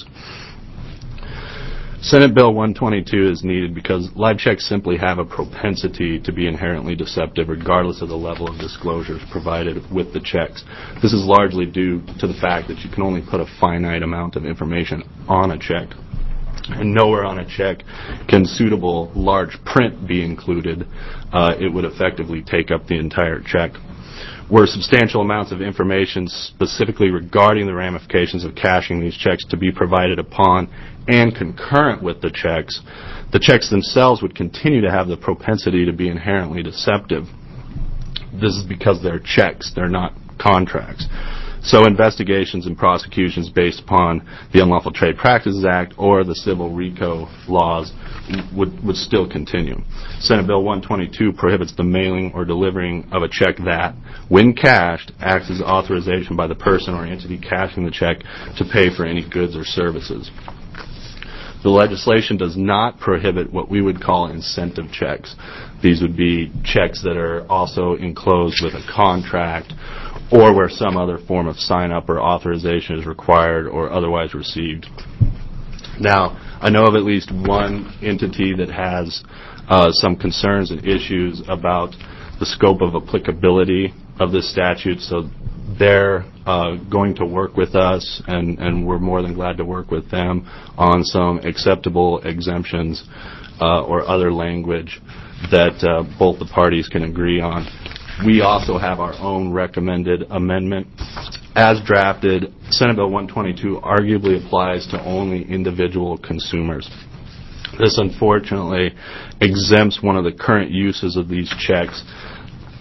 Senate Bill 122 is needed because live checks simply have a propensity to be inherently deceptive regardless of the level of disclosures provided with the checks. This is largely due to the fact that you can only put a finite amount of information on a check. And nowhere on a check can suitable large print be included. It would effectively take up the entire check. Were substantial amounts of information specifically regarding the ramifications of cashing these checks to be provided upon and concurrent with the checks themselves would continue to have the propensity to be inherently deceptive. This is because they're checks, they're not contracts. So investigations and prosecutions based upon the Unlawful Trade Practices Act or the Civil RICO laws would still continue. Senate Bill 122 prohibits the mailing or delivering of a check that, when cashed, acts as authorization by the person or entity cashing the check to pay for any goods or services. The legislation does not prohibit what we would call incentive checks. These would be checks that are also enclosed with a contract or where some other form of sign-up or authorization is required or otherwise received. Now, I know of at least one entity that has some concerns and issues about the scope of applicability of this statute, so they're going to work with us, and we're more than glad to work with them on some acceptable exemptions or other language that both the parties can agree on. We also have our own recommended amendment. As drafted, Senate Bill 122 arguably applies to only individual consumers. This unfortunately exempts one of the current uses of these checks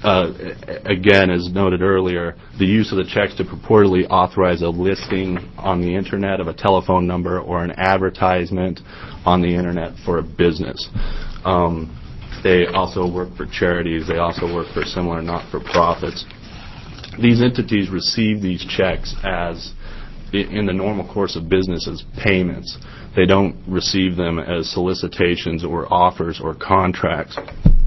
again, as noted earlier, the use of the checks to purportedly authorize a listing on the Internet of a telephone number or an advertisement on the Internet for a business. They also work for charities. They also work for similar not-for-profits. These entities receive these checks as, in the normal course of business, as payments. They don't receive them as solicitations or offers or contracts.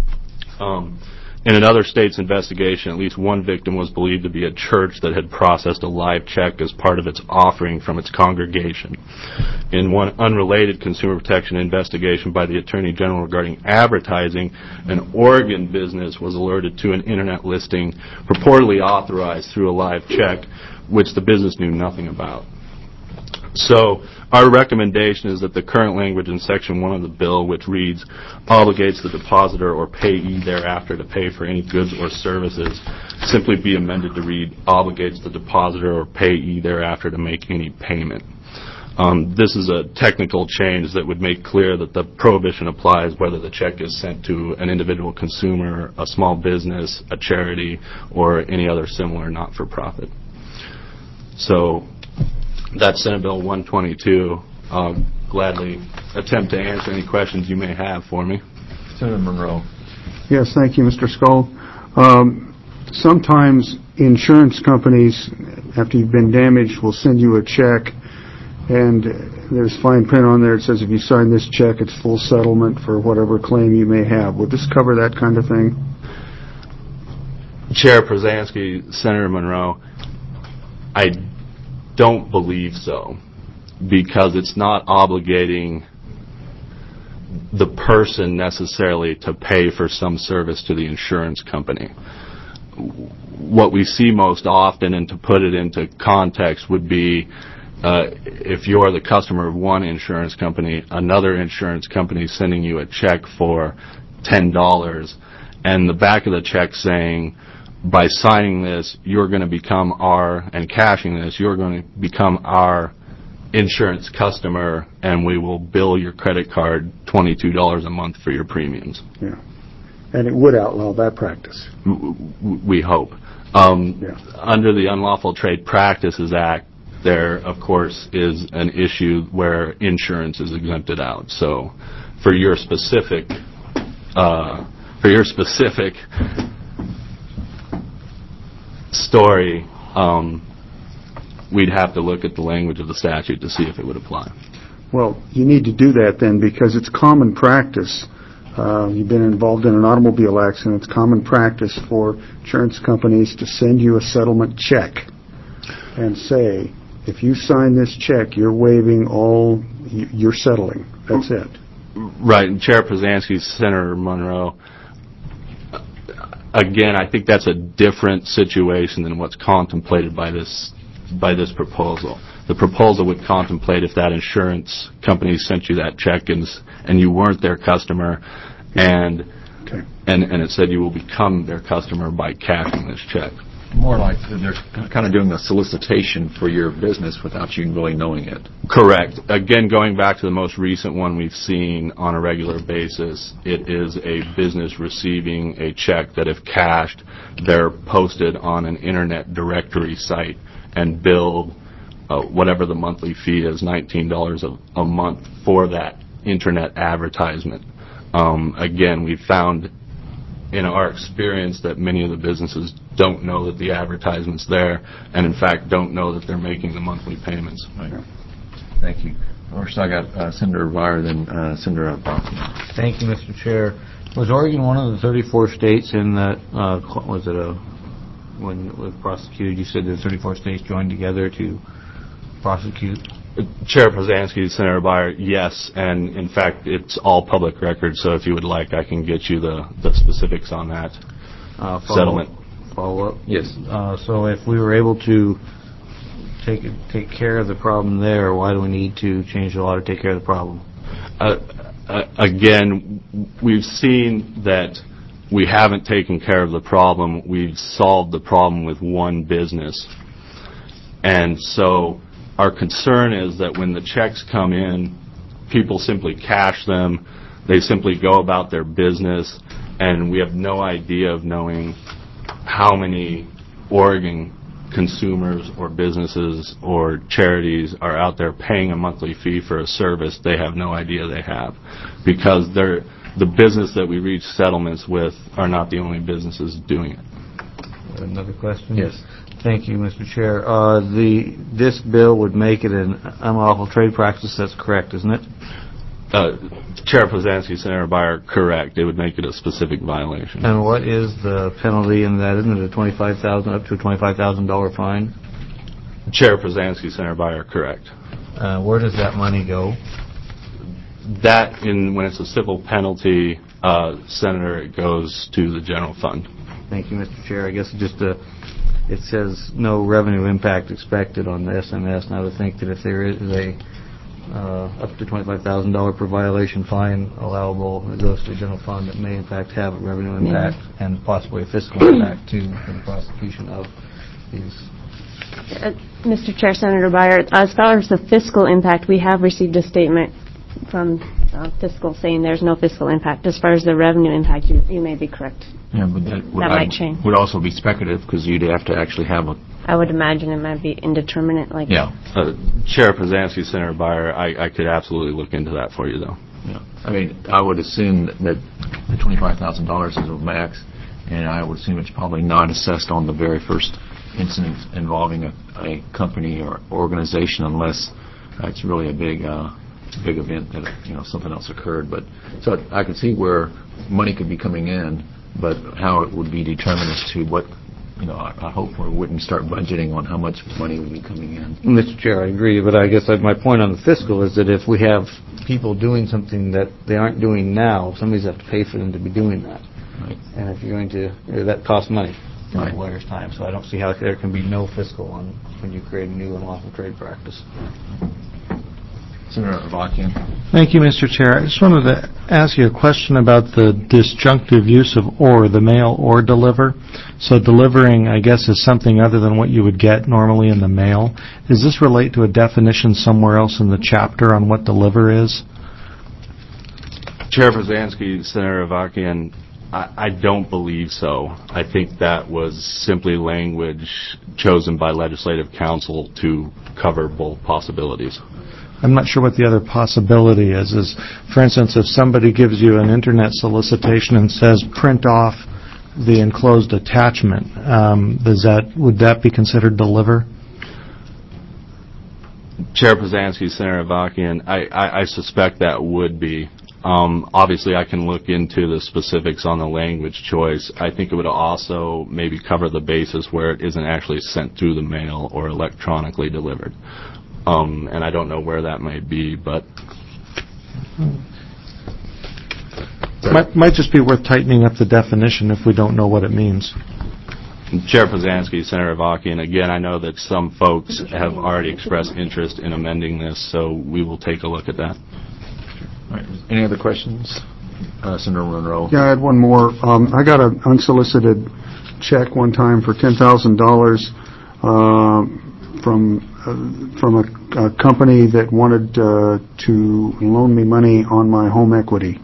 In another state's investigation, at least one victim was believed to be a church that had processed a live check as part of its offering from its congregation. In one unrelated consumer protection investigation by the Attorney General regarding advertising, an Oregon business was alerted to an Internet listing purportedly authorized through a live check, which the business knew nothing about. So our recommendation is that the current language in Section 1 of the bill, which reads, obligates the depositor or payee thereafter to pay for any goods or services, simply be amended to read, obligates the depositor or payee thereafter to make any payment. This is a technical change that would make clear that the prohibition applies whether the check is sent to an individual consumer, a small business, a charity, or any other similar not-for-profit. So that's Senate Bill 122. I'll gladly attempt to answer any questions you may have for me. Senator Monroe. Yes, thank you, Mr. Skull. Sometimes insurance companies, after you've been damaged, will send you a check, and there's fine print on there. It says if you sign this check, it's full settlement for whatever claim you may have. Would this cover that kind of thing? Chair Przansky, Senator Monroe, I don't believe so, because it's not obligating the person necessarily to pay for some service to the insurance company. What we see most often, and to put it into context, would be if you're the customer of one insurance company, another insurance company sending you a check for $10, and the back of the check saying, by signing this, you're going to become and cashing this, you're going to become our insurance customer, and we will bill your credit card $22 a month for your premiums. Yeah. And it would outlaw that practice. We hope. Under the Unlawful Trade Practices Act, there, of course, is an issue where insurance is exempted out. So for your specific story, we'd have to look at the language of the statute to see if it would apply. Well, you need to do that then, because it's common practice. You've been involved in an automobile accident. It's common practice for insurance companies to send you a settlement check and say, if you sign this check, you're waiving all, you're settling. That's it. Right. And Chair Przansky, Senator Monroe, again, I think that's a different situation than what's contemplated by this proposal. The proposal would contemplate if that insurance company sent you that check and you weren't their customer, and it said you will become their customer by cashing this check. More like they're kind of doing a solicitation for your business without you really knowing it. Correct. Again, going back to the most recent one we've seen on a regular basis, it is a business receiving a check that, if cashed, they're posted on an Internet directory site and billed whatever the monthly fee is, $19 a month for that Internet advertisement. Again, we've found in our experience that many of the businesses don't know that the advertisement's there, and in fact don't know that they're making the monthly payments. Right. Thank you. First I got Senator Weyer, then Senator Bronfman. Thank you, Mr. Chair. Was Oregon one of the 34 states in that, when it was prosecuted, you said the 34 states joined together to prosecute? Chair Przansky, Senator Beyer, yes, and in fact it's all public record, so if you would like I can get you the specifics on that settlement. Follow up? Yes. So if we were able to take care of the problem there, why do we need to change the law to take care of the problem? Again, we've seen that we haven't taken care of the problem. We've solved the problem with one business. And so our concern is that when the checks come in, people simply cash them, they simply go about their business, and we have no idea of knowing how many Oregon consumers or businesses or charities are out there paying a monthly fee for a service they have no idea they have, because the business that we reach settlements with are not the only businesses doing it. Another question? Yes. Thank you, Mr. Chair. This bill would make it an unlawful trade practice. That's correct, isn't it? Chair Plazansky, Senator Byer, correct. It would make it a specific violation. And what is the penalty in that? Isn't it up to a $25,000 fine? Chair Plazansky, Senator Byer, correct. Where does that money go? That, when it's a civil penalty, Senator, it goes to the general fund. Thank you, Mr. Chair. I guess it says no revenue impact expected on the SMS, and I would think that if there is a up to $25,000 per violation fine allowable, it goes to the general fund, that may in fact have a revenue impact and possibly a fiscal impact too for the prosecution of these. Mr. Chair, Senator Byer, as far as the fiscal impact, we have received a statement from fiscal saying there's no fiscal impact. As far as the revenue impact, you may be correct. Yeah, but that might change. Would also be speculative because you'd have to actually have a. I would imagine it might be indeterminate. Chair Plazansky, Senator Byer, I could absolutely look into that for you, though. Yeah. I mean, I would assume that the $25,000 is a max, and I would assume it's probably not assessed on the very first incident involving a company or organization, unless it's really a big event that something else occurred. But so I could see where money could be coming in, but how it would be determined as to what. I hope we wouldn't start budgeting on how much money would be coming in. Mr. Chair, I agree, but I guess my point on the fiscal is that if we have people doing something that they aren't doing now, somebody's have to pay for them to be doing that. Right. And if you're going to, that costs money in right. the lawyer's time, so I don't see how there can be no fiscal on when you create a new unlawful trade practice. Senator Avakian. Thank you, Mr. Chair. I just wanted to ask you a question about the disjunctive use of or, the mail or deliver. So delivering, I guess, is something other than what you would get normally in the mail. Does this relate to a definition somewhere else in the chapter on what deliver is? Chair Plazansky, Senator Avakian, I don't believe so. I think that was simply language chosen by Legislative Council to cover both possibilities. I'm not sure what the other possibility is. For instance, if somebody gives you an internet solicitation and says print off the enclosed attachment, would that be considered deliver? Chair Plazansky, Senator Avakian, I suspect that would be. Obviously, I can look into the specifics on the language choice. I think it would also maybe cover the basis where it isn't actually sent through the mail or electronically delivered. And I don't know where that might be, but... Might just be worth tightening up the definition if we don't know what it means. Chair Plazansky, Senator Avakian, again, I know that some folks have already expressed interest in amending this, so we will take a look at that. All right. Any other questions? Senator Monroe. Yeah, I had one more. I got an unsolicited check one time for $10,000 from a company that wanted to loan me money on my home equity.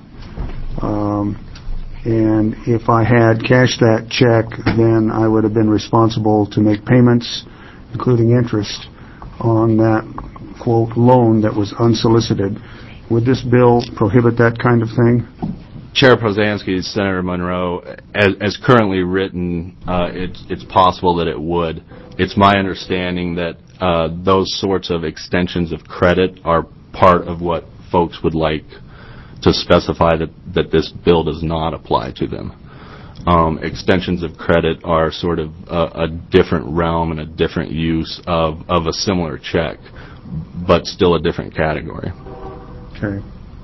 And if I had cashed that check, then I would have been responsible to make payments, including interest, on that, quote, loan that was unsolicited. Would this bill prohibit that kind of thing? Chair Plazansky, Senator Monroe, as currently written, it's possible that it would. It's my understanding that those sorts of extensions of credit are part of what folks would like to specify that this bill does not apply to them. Extensions of credit are sort of a different realm and a different use of a similar check, but still a different category. Okay.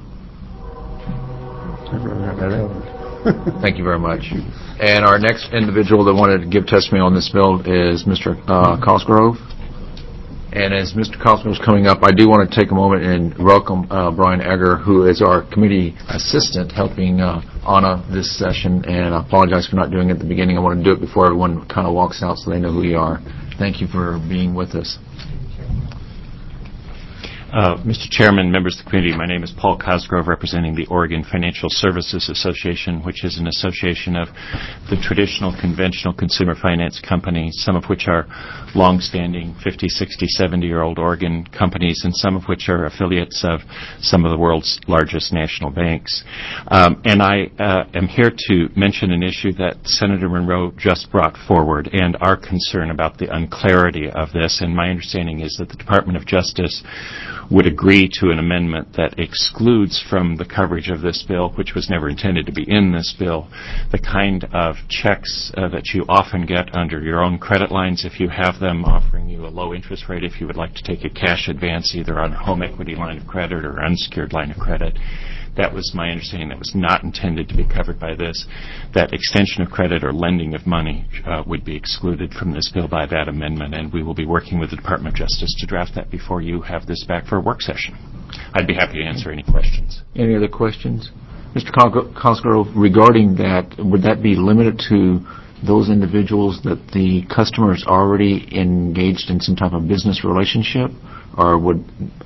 Thank you very much. And our next individual that wanted to give testimony on this bill is Mr. Cosgrove. And as Mr. Cosgrove is coming up, I do want to take a moment and welcome Brian Egger, who is our committee assistant helping Anna this session. And I apologize for not doing it at the beginning. I want to do it before everyone kind of walks out so they know who you are. Thank you for being with us. Mr. Chairman, members of the committee, my name is Paul Cosgrove, representing the Oregon Financial Services Association, which is an association of the traditional, conventional consumer finance companies, some of which are long-standing 50, 60, 70-year-old Oregon companies, and some of which are affiliates of some of the world's largest national banks. And I am here to mention an issue that Senator Monroe just brought forward, and our concern about the unclarity of this. And my understanding is that the Department of Justice would agree to an amendment that excludes from the coverage of this bill, which was never intended to be in this bill, the kind of checks that you often get under your own credit lines if you have them, offering you a low interest rate if you would like to take a cash advance either on a home equity line of credit or unsecured line of credit. That was my understanding. That was not intended to be covered by this. That extension of credit or lending of money would be excluded from this bill by that amendment, and we will be working with the Department of Justice to draft that before you have this back for a work session. I'd be happy to answer any questions. Any other questions? Mr. Cosgrove, regarding that, would that be limited to those individuals that the customer is already engaged in some type of business relationship? Or would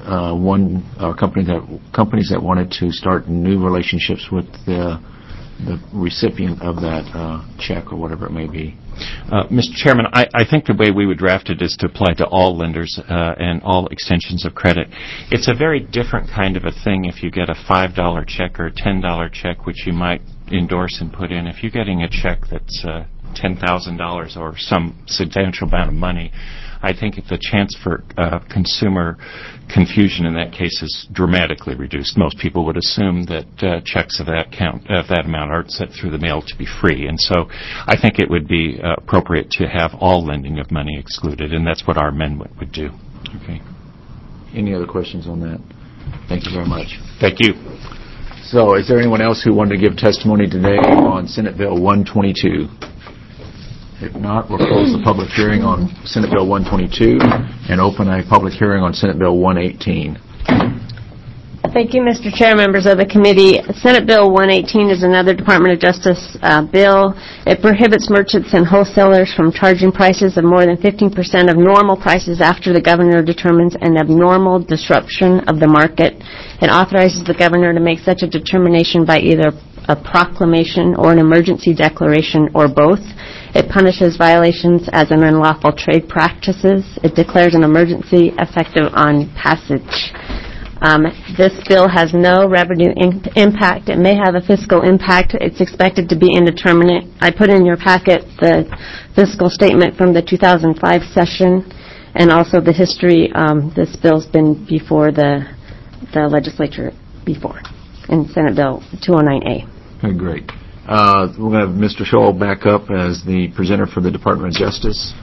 companies that wanted to start new relationships with the recipient of that check or whatever it may be? Mr. Chairman, I think the way we would draft it is to apply to all lenders and all extensions of credit. It's a very different kind of a thing if you get a $5 check or a $10 check, which you might endorse and put in. If you're getting a check that's $10,000 or some substantial amount of money, I think the chance for consumer confusion in that case is dramatically reduced. Most people would assume that checks of that amount are sent through the mail to be free, and so I think it would be appropriate to have all lending of money excluded, and that's what our amendment would do. Okay. Any other questions on that? Thank you very much. Thank you. So, is there anyone else who wanted to give testimony today on Senate Bill 122? If not, we'll close the public hearing on Senate Bill 122 and open a public hearing on Senate Bill 118. Thank you, Mr. Chair, members of the committee. Senate Bill 118 is another Department of Justice bill. It prohibits merchants and wholesalers from charging prices of more than 15% of normal prices after the governor determines an abnormal disruption of the market. It authorizes the governor to make such a determination by either a proclamation or an emergency declaration or both. It punishes violations as an unlawful trade practices. It declares an emergency effective on passage. This bill has no revenue impact. It may have a fiscal impact. It's expected to be indeterminate. I put in your packet the fiscal statement from the 2005 session and also the history. This bill's been before the legislature before in Senate Bill 209A. Okay, great. We're going to have Mr. Scholl back up as the presenter for the Department of Justice.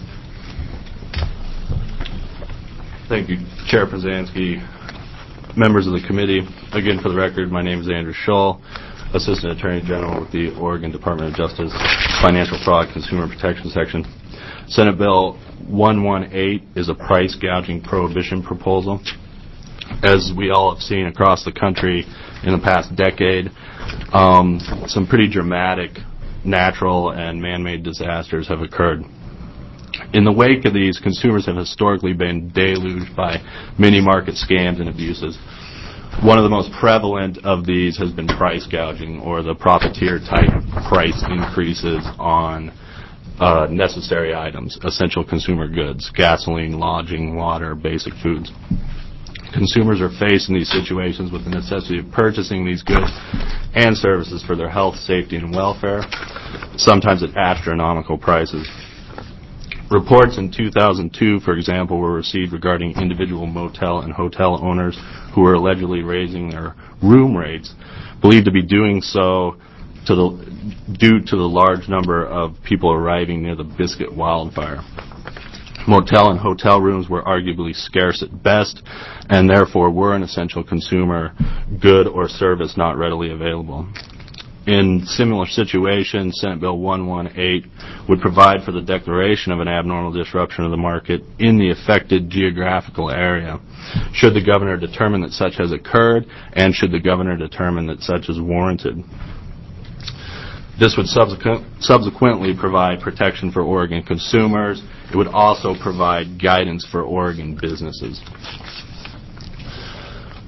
Thank you, Chair Pruzansky, members of the committee. Again, for the record, my name is Andrew Scholl, Assistant Attorney General with the Oregon Department of Justice Financial Fraud Consumer Protection Section. Senate Bill 118 is a price gouging prohibition proposal. As we all have seen across the country in the past decade, some pretty dramatic natural and man-made disasters have occurred. In the wake of these, consumers have historically been deluged by mini-market scams and abuses. One of the most prevalent of these has been price gouging, or the profiteer-type price increases on necessary items, essential consumer goods, gasoline, lodging, water, basic foods. Consumers are faced in these situations with the necessity of purchasing these goods and services for their health, safety, and welfare, sometimes at astronomical prices. Reports in 2002, for example, were received regarding individual motel and hotel owners who were allegedly raising their room rates, believed to be doing so due to the large number of people arriving near the Biscuit wildfire. Motel and hotel rooms were arguably scarce at best, and therefore were an essential consumer good or service not readily available. In similar situations, Senate Bill 118 would provide for the declaration of an abnormal disruption of the market in the affected geographical area, should the governor determine that such has occurred, and should the governor determine that such is warranted. This would subsequently provide protection for Oregon consumers. It would also provide guidance for Oregon businesses.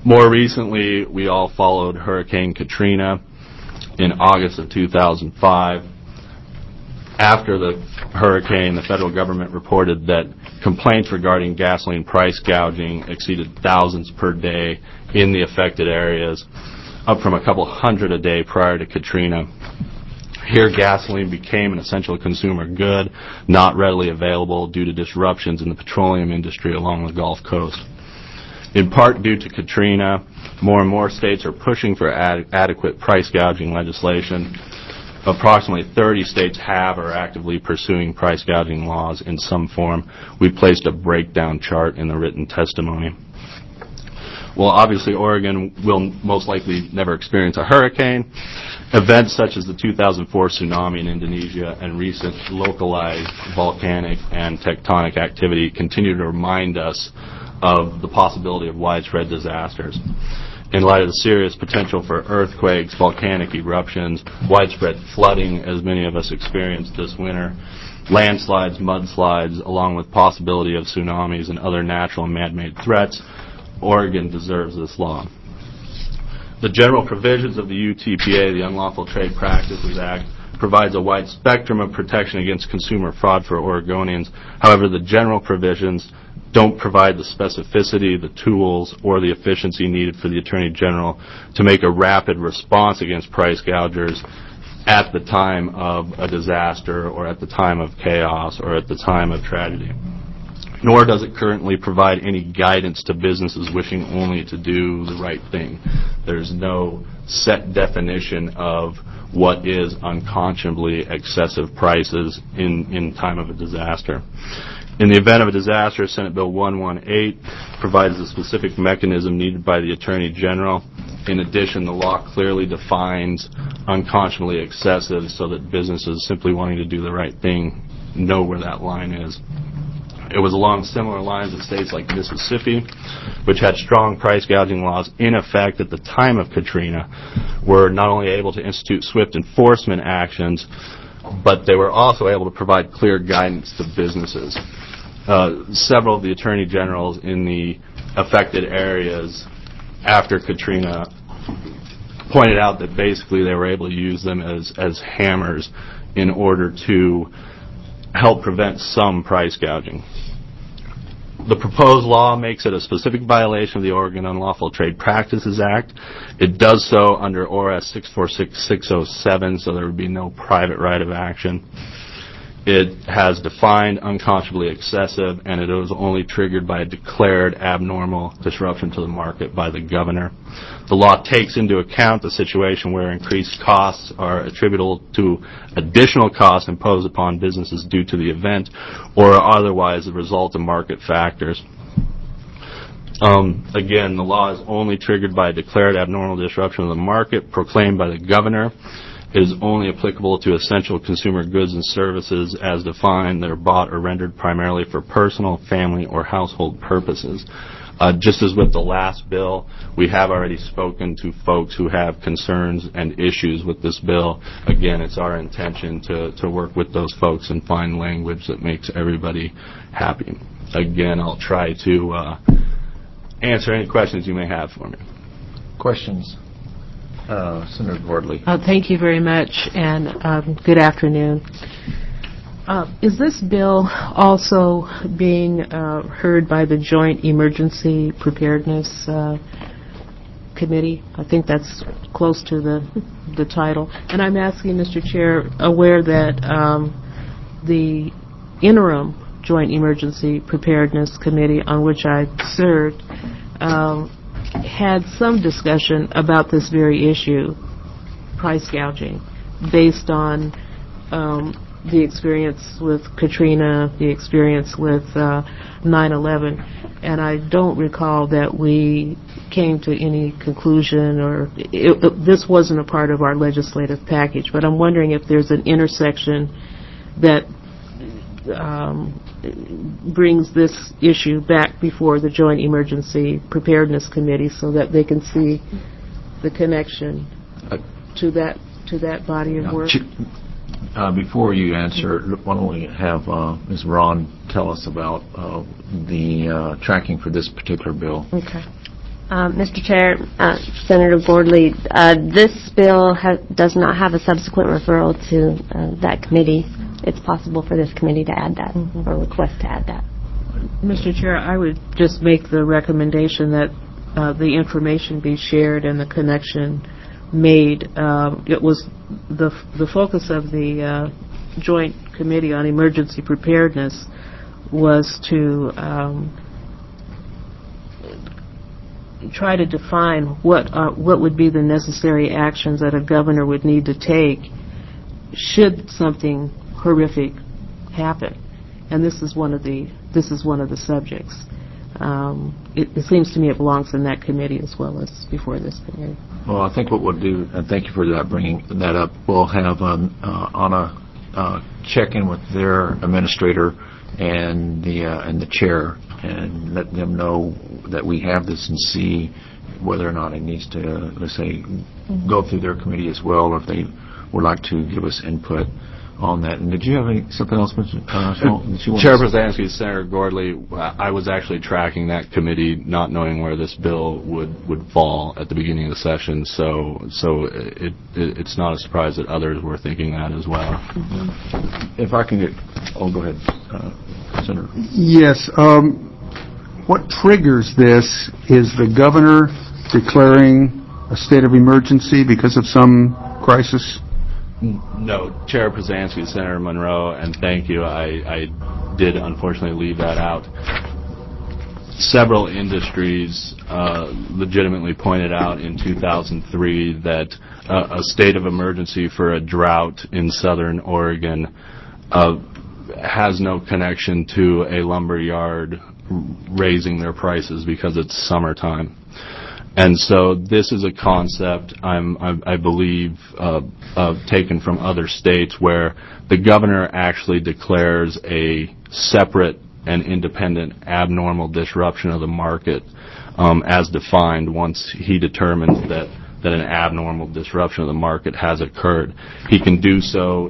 More recently, we all followed Hurricane Katrina in August of 2005. After the hurricane, the federal government reported that complaints regarding gasoline price gouging exceeded thousands per day in the affected areas, up from a couple hundred a day prior to Katrina. Here, gasoline became an essential consumer good, not readily available due to disruptions in the petroleum industry along the Gulf Coast. In part due to Katrina, more and more states are pushing for adequate price gouging legislation. Approximately 30 states have or are actively pursuing price gouging laws in some form. We placed a breakdown chart in the written testimony. Well, obviously, Oregon will most likely never experience a hurricane. Events such as the 2004 tsunami in Indonesia and recent localized volcanic and tectonic activity continue to remind us of the possibility of widespread disasters. In light of the serious potential for earthquakes, volcanic eruptions, widespread flooding, as many of us experienced this winter, landslides, mudslides, along with possibility of tsunamis and other natural and man-made threats, Oregon deserves this law. The general provisions of the UTPA, the Unlawful Trade Practices Act, provides a wide spectrum of protection against consumer fraud for Oregonians. However, the general provisions don't provide the specificity, the tools, or the efficiency needed for the Attorney General to make a rapid response against price gougers at the time of a disaster or at the time of chaos or at the time of tragedy. Nor does it currently provide any guidance to businesses wishing only to do the right thing. There's no set definition of what is unconscionably excessive prices in time of a disaster. In the event of a disaster, Senate Bill 118 provides the specific mechanism needed by the Attorney General. In addition, the law clearly defines unconscionably excessive so that businesses simply wanting to do the right thing know where that line is. It was along similar lines of states like Mississippi, which had strong price gouging laws in effect at the time of Katrina, were not only able to institute swift enforcement actions, but they were also able to provide clear guidance to businesses. Several of the attorney generals in the affected areas after Katrina pointed out that basically they were able to use them as hammers in order to help prevent some price gouging. The proposed law makes it a specific violation of the Oregon Unlawful Trade Practices Act. It does so under ORS 646607, so there would be no private right of action. It has defined unconscionably excessive, and it was only triggered by a declared abnormal disruption to the market by the governor. The law takes into account the situation where increased costs are attributable to additional costs imposed upon businesses due to the event or otherwise the result of market factors. Again, the law is only triggered by a declared abnormal disruption of the market proclaimed by the governor. It is only applicable to essential consumer goods and services as defined that are bought or rendered primarily for personal, family, or household purposes. Just as with the last bill, we have already spoken to folks who have concerns and issues with this bill. Again, it's our intention to work with those folks and find language that makes everybody happy. Again, I'll try to answer any questions you may have for me. Questions? Senator Gordley. Thank you very much, and good afternoon. Is this bill also being heard by the Joint Emergency Preparedness Committee? I think that's close to the title. And I'm asking, Mr. Chair, aware that the interim Joint Emergency Preparedness Committee on which I served had some discussion about this very issue, price gouging, based on the experience with Katrina, the experience with 9/11, and I don't recall that we came to any conclusion or this wasn't a part of our legislative package, but I'm wondering if there's an intersection that brings this issue back before the Joint Emergency Preparedness Committee so that they can see the connection to that body of work. Before you answer, why don't we have Ms. Ron tell us about the tracking for this particular bill? Okay. Mr. Chair, Senator Gordley, this bill does not have a subsequent referral to that committee. It's possible for this committee to add that or request to add that. Mr. Chair, I would just make the recommendation that the information be shared and the connection made. It was the focus of the Joint Committee on Emergency Preparedness was to try to define what would be the necessary actions that a governor would need to take should something horrific happen, and this is one of the subjects. It seems to me it belongs in that committee as well as before this committee. Well, I think what we'll do, and thank you for that, bringing that up, we'll have Anna check in with their administrator and the chair and let them know that we have this and see whether or not it needs to, let's say, go through their committee as well, or if they would like to give us input on that. And did you have something else, Mr. Chair Brzezinski, Senator Gordley, I was actually tracking that committee, not knowing where this bill would fall at the beginning of the session, so it's not a surprise that others were thinking that as well. If I can get... Oh, go ahead, Senator. Yes. What triggers this is the governor declaring a state of emergency because of some crisis? No, Chair Brzezinski, Senator Monroe, and thank you. I did unfortunately leave that out. Several industries legitimately pointed out in 2003 that a state of emergency for a drought in southern Oregon has no connection to a lumber yard raising their prices because it's summertime. And so this is a concept, I believe, taken from other states where the governor actually declares a separate and independent abnormal disruption of the market as defined once he determines that an abnormal disruption of the market has occurred. He can do so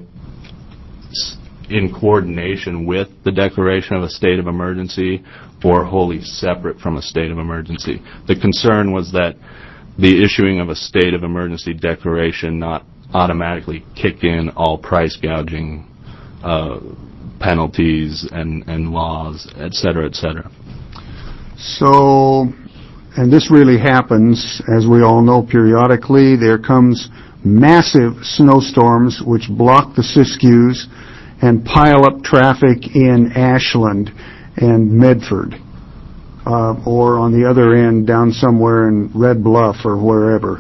in coordination with the declaration of a state of emergency or wholly separate from a state of emergency. The concern was that the issuing of a state of emergency declaration not automatically kick in all price gouging penalties and laws, et cetera, et cetera. So, and this really happens, as we all know, periodically. There comes massive snowstorms which block the Siskiyous and pile up traffic in Ashland and Medford, or on the other end down somewhere in Red Bluff or wherever.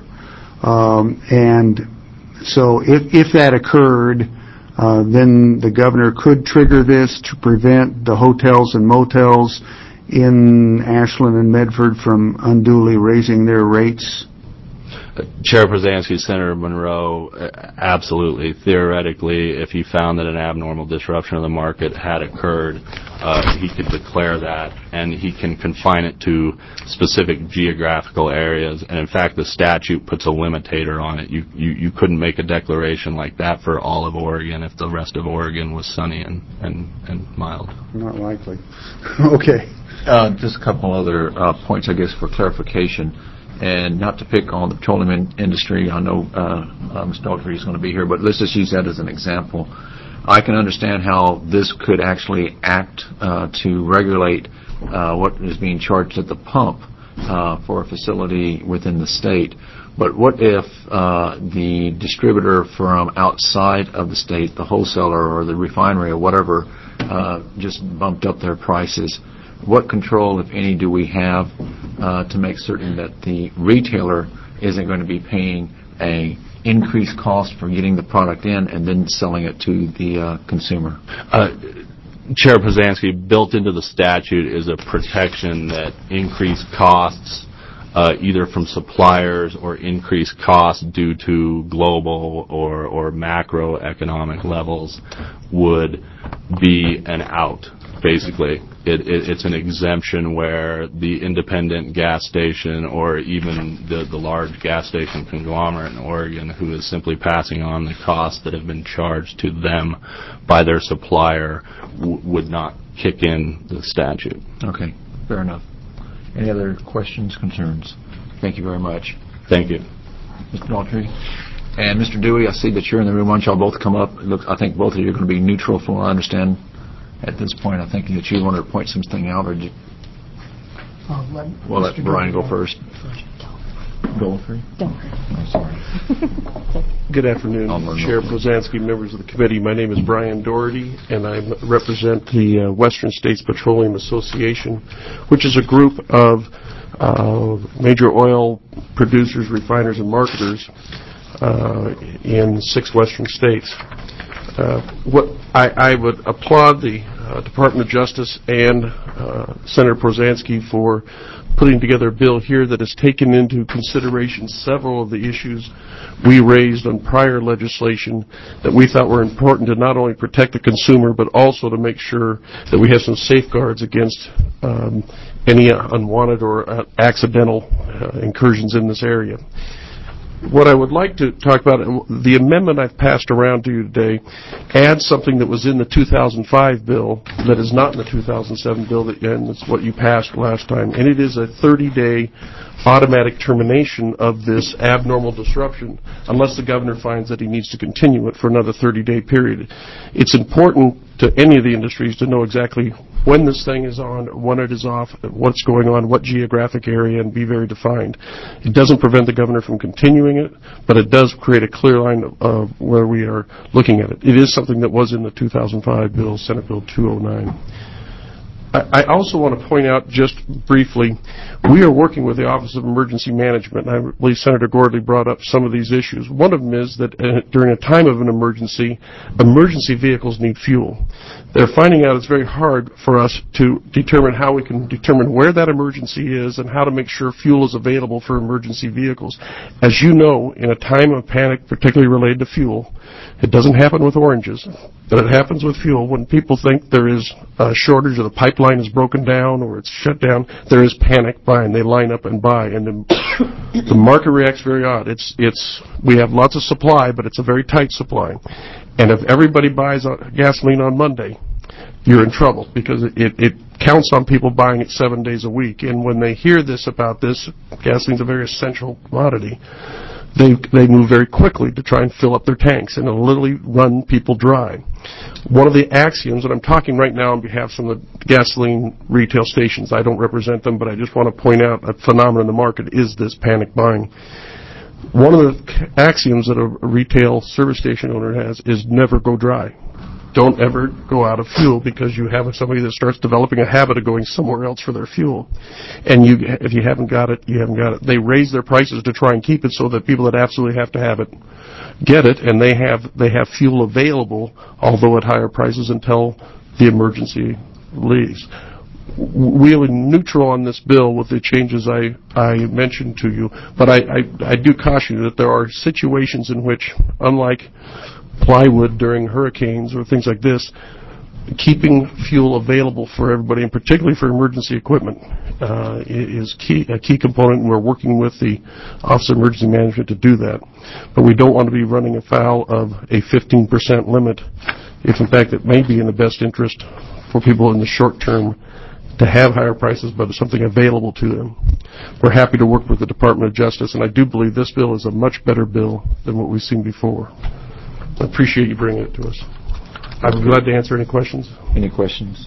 And so if that occurred, then the governor could trigger this to prevent the hotels and motels in Ashland and Medford from unduly raising their rates. Chair Brzezinski, Senator Monroe, absolutely. Theoretically, if he found that an abnormal disruption of the market had occurred, he could declare that, and he can confine it to specific geographical areas. And in fact, the statute puts a limitator on it. You couldn't make a declaration like that for all of Oregon if the rest of Oregon was sunny and mild. Not likely. Okay. Just a couple other points, I guess, for clarification. And not to pick on the petroleum industry, I know Mr. Daugherty is going to be here, but let's just use that as an example. I can understand how this could actually act to regulate what is being charged at the pump for a facility within the state. But what if the distributor from outside of the state, the wholesaler or the refinery or whatever, just bumped up their prices? What control, if any, do we have to make certain that the retailer isn't going to be paying a increased cost for getting the product in and then selling it to the consumer? Chair Brzezinski, built into the statute is a protection that increased costs either from suppliers or increased costs due to global or macroeconomic levels would be an out. Basically, it's an exemption where the independent gas station or even the large gas station conglomerate in Oregon who is simply passing on the costs that have been charged to them by their supplier would not kick in the statute. Okay, fair enough. Any other questions, concerns? Thank you very much. Thank you. Mr. Daltrey? And Mr. Dewey, I see that you're in the room. Why don't y'all both come up? I think both of you are going to be neutral from what I understand at this point. I think that you want to point something out, or we'll let Brian go first. Daltrey? Oh, sorry. Good afternoon, Chair Pozansky, members of the committee. My name is Brian Doherty, and I represent the Western States Petroleum Association, which is a group of major oil producers, refiners, and marketers in 6 western states. I would applaud the Department of Justice and Senator Pozansky for putting together a bill here that has taken into consideration several of the issues we raised on prior legislation that we thought were important to not only protect the consumer, but also to make sure that we have some safeguards against any unwanted or accidental incursions in this area. What I would like to talk about, the amendment I've passed around to you today adds something that was in the 2005 bill that is not in the 2007 bill, and it's what you passed last time, and it is a 30-day automatic termination of this abnormal disruption unless the governor finds that he needs to continue it for another 30-day period. It's important to any of the industries to know exactly when this thing is on, when it is off, what's going on, what geographic area, and be very defined. It doesn't prevent the governor from continuing it, but it does create a clear line of where we are looking at it. It is something that was in the 2005 bill, Senate Bill 209. I also want to point out just briefly, we are working with the Office of Emergency Management. I believe Senator Gordley brought up some of these issues. One of them is that during a time of an emergency vehicles need fuel. They're finding out it's very hard for us to determine how we can determine where that emergency is and how to make sure fuel is available for emergency vehicles. As you know, in a time of panic, particularly related to fuel, it doesn't happen with oranges, but it happens with fuel. When people think there is a shortage or the pipeline is broken down or it's shut down, there is panic buying. They line up and buy, and the market reacts very odd. We have lots of supply, but it's a very tight supply. And if everybody buys gasoline on Monday, you're in trouble because it counts on people buying it 7 days a week. And when they hear about this, gasoline's a very essential commodity. They move very quickly to try and fill up their tanks, and it'll literally run people dry. One of the axioms, and I'm talking right now on behalf of some of the gasoline retail stations, I don't represent them, but I just want to point out a phenomenon in the market is this panic buying. One of the axioms that a retail service station owner has is never go dry. Don't ever go out of fuel because you have somebody that starts developing a habit of going somewhere else for their fuel. And if you haven't got it, you haven't got it. They raise their prices to try and keep it so that people that absolutely have to have it get it, and they have fuel available, although at higher prices until the emergency leaves. We are neutral on this bill with the changes I mentioned to you, but I do caution you that there are situations in which, unlike plywood during hurricanes or things like this, keeping fuel available for everybody, and particularly for emergency equipment, is a key component, and we're working with the Office of Emergency Management to do that. But we don't want to be running afoul of a 15% limit, if in fact it may be in the best interest for people in the short term to have higher prices, but it's something available to them. We're happy to work with the Department of Justice, and I do believe this bill is a much better bill than what we've seen before. I appreciate you bringing it to us. I'd be glad to answer any questions. Any questions?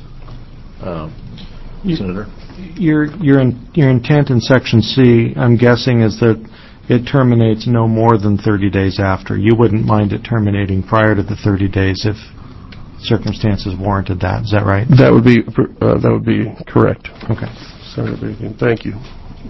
Senator? Your intent in Section C, I'm guessing, is that it terminates no more than 30 days after. You wouldn't mind it terminating prior to the 30 days if circumstances warranted that. Is that right? That would be correct. Okay. Senator Bacon, thank you.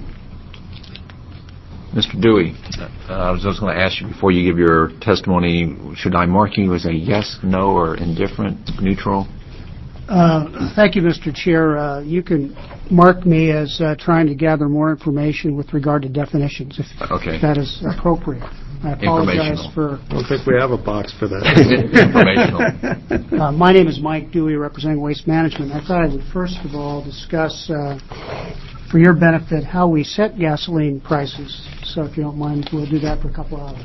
Mr. Dewey, I was just going to ask you before you give your testimony, should I mark you as a yes, no, or indifferent, neutral? Thank you, Mr. Chair. You can mark me as trying to gather more information with regard to definitions, if that is appropriate. I apologize for... I don't think we have a box for that. Informational. My name is Mike Dewey, representing Waste Management. I thought I would first of all discuss, for your benefit, how we set gasoline prices. So if you don't mind, we'll do that for a couple hours.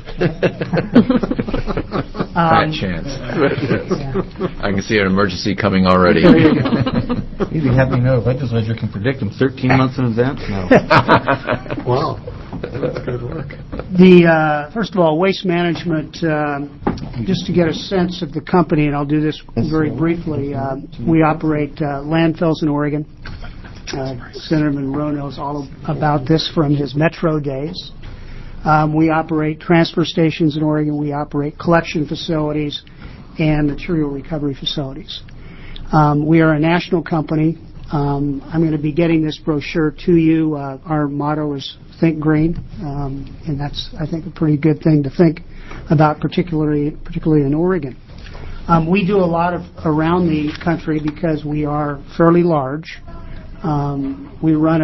Fat chance. Yeah. I can see an emergency coming already. There you go. You'd be happy to know the legislature can predict them 13 months in advance now. Wow. That's good work. First of all, Waste Management, just to get a sense of the company, and I'll do this very briefly, we operate landfills in Oregon. Senator Monroe knows all about this from his Metro days. We operate transfer stations in Oregon. We operate collection facilities and material recovery facilities. We are a national company. I'm going to be getting this brochure to you. Our motto is Think Green, and that's, I think, a pretty good thing to think about, particularly in Oregon. We do a lot around the country because we are fairly large. We run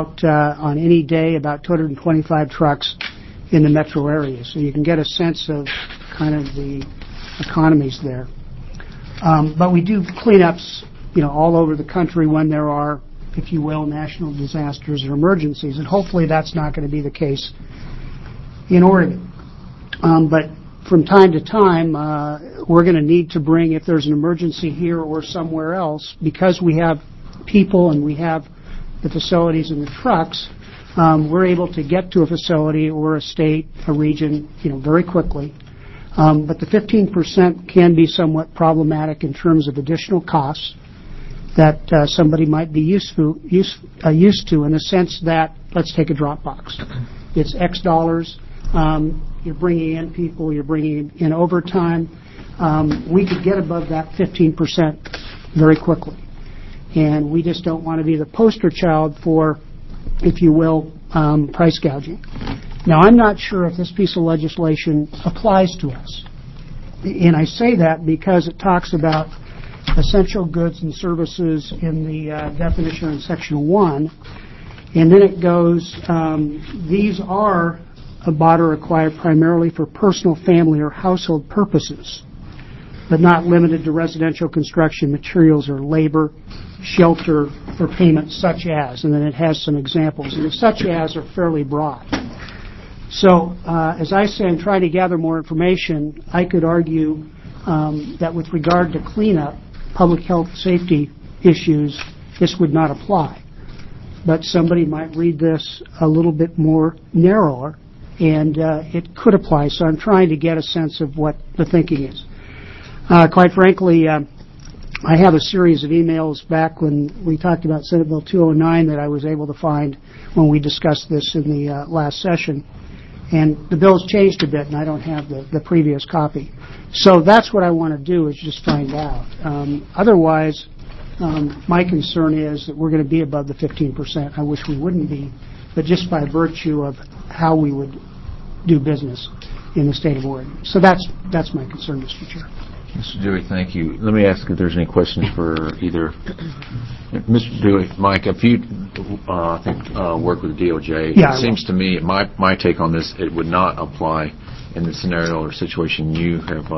on any day, about 225 trucks in the metro area, so you can get a sense of kind of the economies there. But we do cleanups, all over the country when there are, if you will, national disasters or emergencies, and hopefully that's not going to be the case in Oregon. But from time to time, we're going to need to bring, if there's an emergency here or somewhere else, because we have people and we have the facilities and the trucks, we're able to get to a facility or a state, a region, very quickly. But the 15% can be somewhat problematic in terms of additional costs that somebody might be used to in the sense that, let's take a drop box. It's X dollars. You're bringing in people. You're bringing in overtime. We could get above that 15% very quickly. And we just don't want to be the poster child for, if you will, price gouging. Now, I'm not sure if this piece of legislation applies to us. And I say that because it talks about essential goods and services in the definition in Section 1. And then it goes, these are bought or acquired primarily for personal, family, or household purposes, but not limited to residential construction materials or labor, shelter, or payment such as. And then it has some examples. And the such as are fairly broad. So, as I say, I'm trying to gather more information. I could argue that with regard to cleanup, public health safety issues, this would not apply. But somebody might read this a little bit more narrower, and it could apply. So I'm trying to get a sense of what the thinking is. Quite frankly, I have a series of emails back when we talked about Senate Bill 209 that I was able to find when we discussed this in the last session. And the bill's changed a bit, and I don't have the previous copy. So that's what I want to do, is just find out. Otherwise, my concern is that we're going to be above the 15%. I wish we wouldn't be, but just by virtue of how we would do business in the state of Oregon. So that's my concern, Mr. Chair. Mr. Dewey, thank you. Let me ask if there's any questions for either Mr. Dewey, Mike. If you, I think, work with DOJ, yeah, it seems to me, my take on this, it would not apply in the scenario or situation you have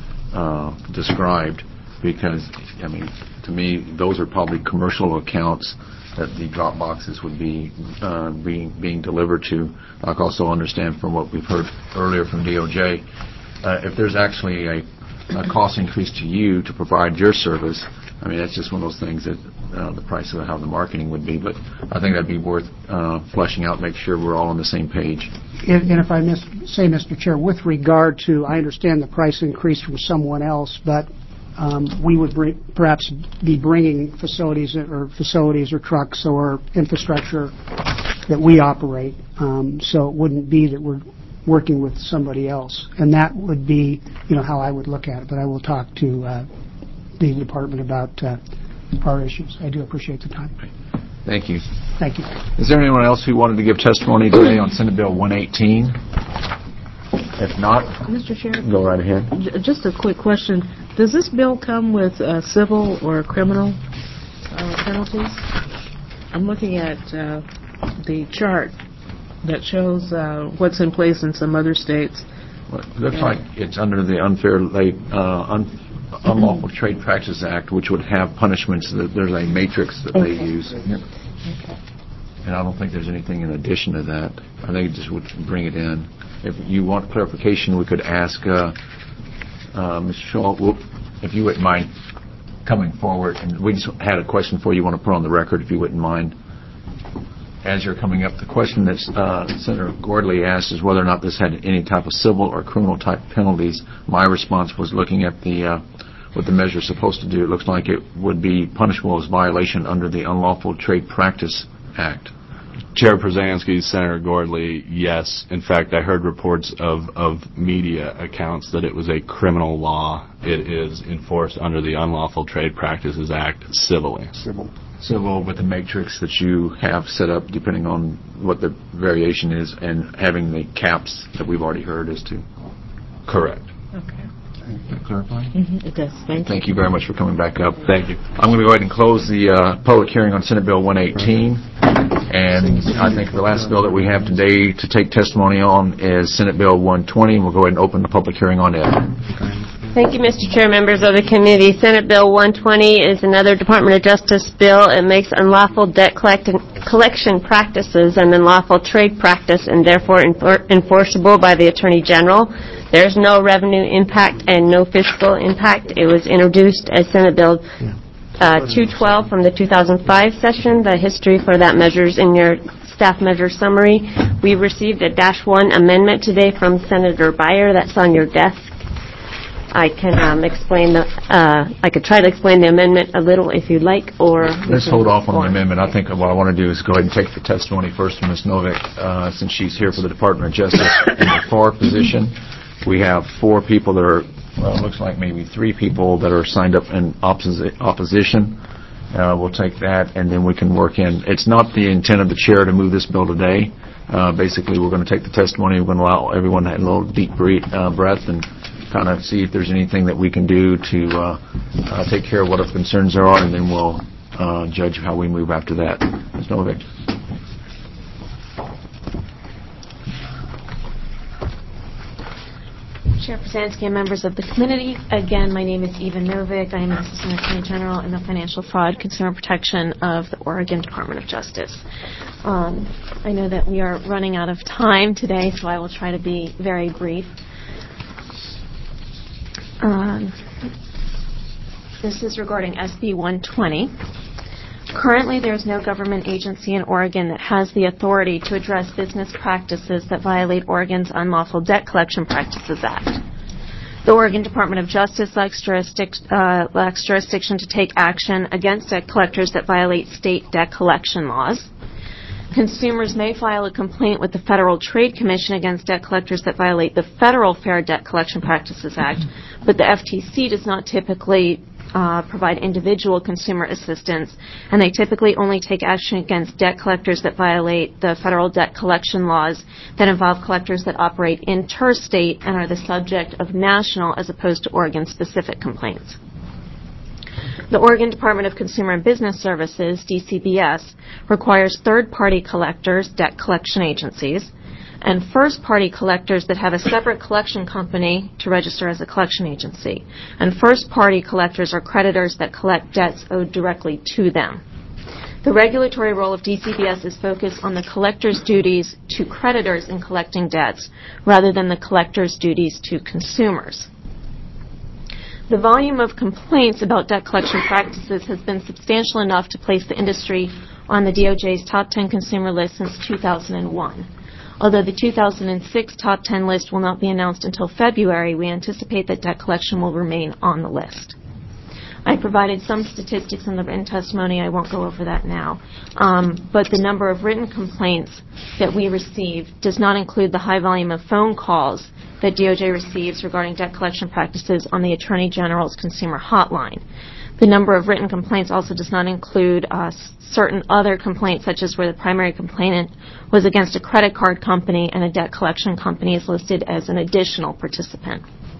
described, because, I mean, to me, those are probably commercial accounts that the drop boxes would be being delivered to. I can also understand from what we've heard earlier from DOJ, if there's actually a cost increase to you to provide your service, I mean, that's just one of those things that the price of how the marketing would be. But I think that'd be worth fleshing out, make sure we're all on the same page. And if I say, Mr. Chair, with regard to, I understand the price increase from someone else, but we would perhaps be bringing facilities or trucks or infrastructure that we operate, so it wouldn't be that we're working with somebody else, and that would be, how I would look at it. But I will talk to the department about our issues. I do appreciate the time. Thank you. Thank you. Is there anyone else who wanted to give testimony today on Senate Bill 118? If not, Mr. Chair, go right ahead. Just a quick question. Does this bill come with civil or criminal penalties? I'm looking at the chart that shows what's in place in some other states. Well, it looks like it's under the Unlawful Trade Practices Act, which would have punishments. There's a matrix that they use. Yep. Okay. And I don't think there's anything in addition to that. I think it just would bring it in. If you want clarification, we could ask Mr. Shaw, if you wouldn't mind coming forward. And we just had a question for you want to put on the record, if you wouldn't mind. As you're coming up, the question that Senator Gordley asked is whether or not this had any type of civil or criminal type penalties. My response was looking at what the measure is supposed to do. It looks like it would be punishable as violation under the Unlawful Trade Practice Act. Chair Przanski, Senator Gordley, yes. In fact, I heard reports of media accounts that it was a criminal law. It is enforced under the Unlawful Trade Practices Act civilly. Civil with the matrix that you have set up, depending on what the variation is, and having the caps that we've already heard as to. Correct. Okay. That clarify? It does. Thank you. Thank you very much for coming back up. Thank you. I'm going to go ahead and close the public hearing on Senate Bill 118. And I think the last bill that we have today to take testimony on is Senate Bill 120. We'll go ahead and open the public hearing on it. Thank you, Mr. Chair, members of the committee. Senate Bill 120 is another Department of Justice bill. It makes unlawful debt collection practices an unlawful trade practice and therefore enforceable by the Attorney General. There's no revenue impact and no fiscal impact. It was introduced as Senate Bill 212 from the 2005 session. The history for that measure is in your staff measure summary. We received a -1 amendment today from Senator Beyer. That's on your desk. I can I could try to explain the amendment a little if you'd like, or let's hold off on the amendment. I think what I want to do is go ahead and take the testimony first from Ms. Novick, since she's here for the Department of Justice. In the FAR position, we have 4 people that are, well, it looks like maybe 3 people that are signed up in opposition. We'll take that, and then we can work in. It's not the intent of the chair to move this bill today. Basically, we're going to take the testimony. We're going to allow everyone to have a little deep breath and kind of see if there's anything that we can do to take care of what our concerns there are, and then we'll judge how we move after that. Ms. Novick. Chair Przanski and members of the committee, again, my name is Eva Novick. I am an Assistant Attorney General in the Financial Fraud Consumer Protection of the Oregon Department of Justice. I know that we are running out of time today, so I will try to be very brief. This is regarding SB 120. Currently, there is no government agency in Oregon that has the authority to address business practices that violate Oregon's Unlawful Debt Collection Practices Act. The Oregon Department of Justice lacks jurisdiction to take action against debt collectors that violate state debt collection laws. Consumers may file a complaint with the Federal Trade Commission against debt collectors that violate the Federal Fair Debt Collection Practices Act, but the FTC does not typically provide individual consumer assistance, and they typically only take action against debt collectors that violate the federal debt collection laws that involve collectors that operate interstate and are the subject of national as opposed to Oregon-specific complaints. The Oregon Department of Consumer and Business Services, DCBS, requires third-party collectors, debt collection agencies, and first-party collectors that have a separate collection company to register as a collection agency. And first-party collectors are creditors that collect debts owed directly to them. The regulatory role of DCBS is focused on the collector's duties to creditors in collecting debts rather than the collector's duties to consumers. The volume of complaints about debt collection practices has been substantial enough to place the industry on the DOJ's top 10 consumer list since 2001. Although the 2006 top 10 list will not be announced until February, we anticipate that debt collection will remain on the list. I provided some statistics in the written testimony. I won't go over that now. But the number of written complaints that we receive does not include the high volume of phone calls that DOJ receives regarding debt collection practices on the Attorney General's consumer hotline. The number of written complaints also does not include certain other complaints, such as where the primary complainant was against a credit card company and a debt collection company is listed as an additional participant.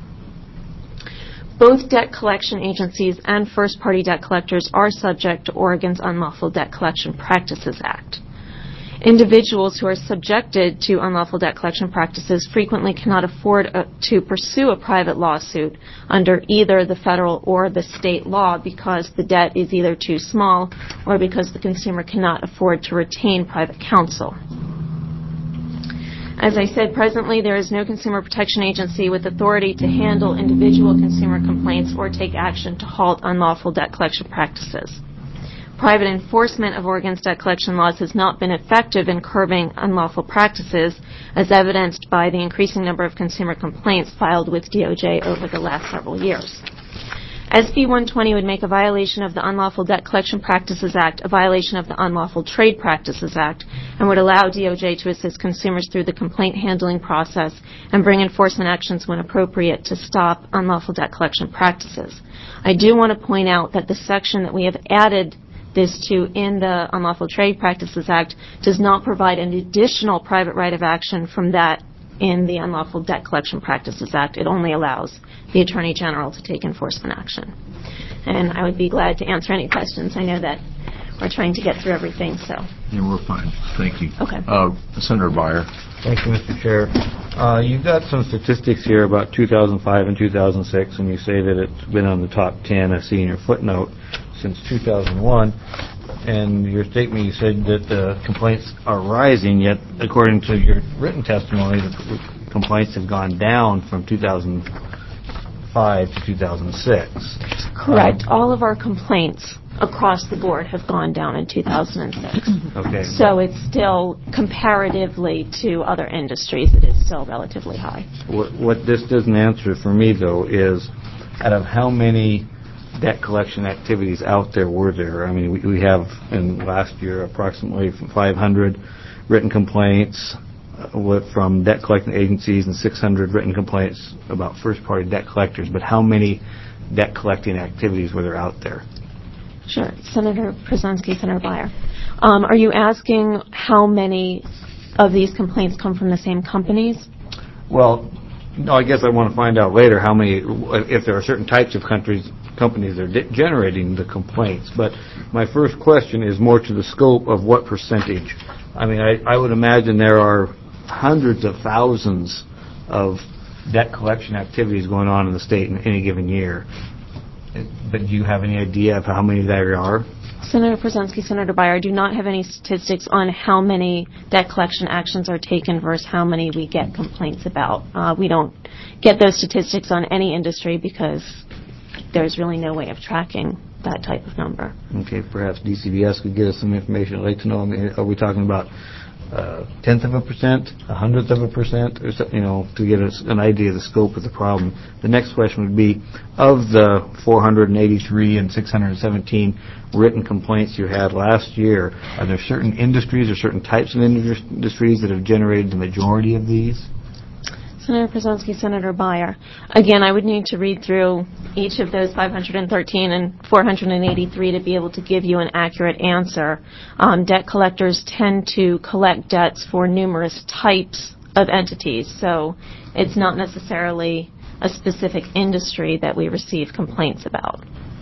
Both debt collection agencies and first-party debt collectors are subject to Oregon's Unlawful Debt Collection Practices Act. Individuals who are subjected to unlawful debt collection practices frequently cannot afford to pursue a private lawsuit under either the federal or the state law because the debt is either too small or because the consumer cannot afford to retain private counsel. As I said, presently there is no consumer protection agency with authority to handle individual consumer complaints or take action to halt unlawful debt collection practices. Private enforcement of Oregon's debt collection laws has not been effective in curbing unlawful practices, as evidenced by the increasing number of consumer complaints filed with DOJ over the last several years. SB 120 would make a violation of the Unlawful Debt Collection Practices Act a violation of the Unlawful Trade Practices Act and would allow DOJ to assist consumers through the complaint handling process and bring enforcement actions when appropriate to stop unlawful debt collection practices. I do want to point out that the section that we have added this to in the Unlawful Trade Practices Act does not provide an additional private right of action from that in the Unlawful Debt Collection Practices Act. It only allows the Attorney General to take enforcement action. And I would be glad to answer any questions. I know that we're trying to get through everything, so. Yeah, we're fine. Thank you. Okay. Senator Beyer. Thank you, Mr. Chair. You've got some statistics here about 2005 and 2006, and you say that it's been on the top 10. I see in your footnote since 2001. And your statement, you said that the complaints are rising, yet according to your written testimony, the complaints have gone down from 2005 to 2006. Correct. All of our complaints across the board have gone down in 2006. Okay. So it's still, comparatively to other industries, it is still relatively high. What this doesn't answer for me, though, is out of how many debt collection activities out there were there? I mean, we have in last year approximately 500 written complaints from debt collecting agencies and 600 written complaints about first-party debt collectors. But how many debt collecting activities were there out there? Sure. Senator Przanski, Senator Beyer. Are you asking how many of these complaints come from the same companies? Well, no, I guess I want to find out later how many, if there are certain types of companies that are generating the complaints. But my first question is more to the scope of what percentage. I mean, I would imagine there are hundreds of thousands of debt collection activities going on in the state in any given year. But do you have any idea of how many there are? Senator Przanski, Senator Beyer, I do not have any statistics on how many debt collection actions are taken versus how many we get complaints about. We don't get those statistics on any industry because there's really no way of tracking that type of number. Okay, perhaps DCBS could get us some information. I'd like to know, I mean, are we talking about 1/10%, 100%, or something, to get us an idea of the scope of the problem. The next question would be, of the 483 and 617 written complaints you had last year, are there certain industries or certain types of industries that have generated the majority of these? Senator Przanski, Senator Beyer. Again, I would need to read through each of those 513 and 483 to be able to give you an accurate answer. Debt collectors tend to collect debts for numerous types of entities, so it's not necessarily a specific industry that we receive complaints about.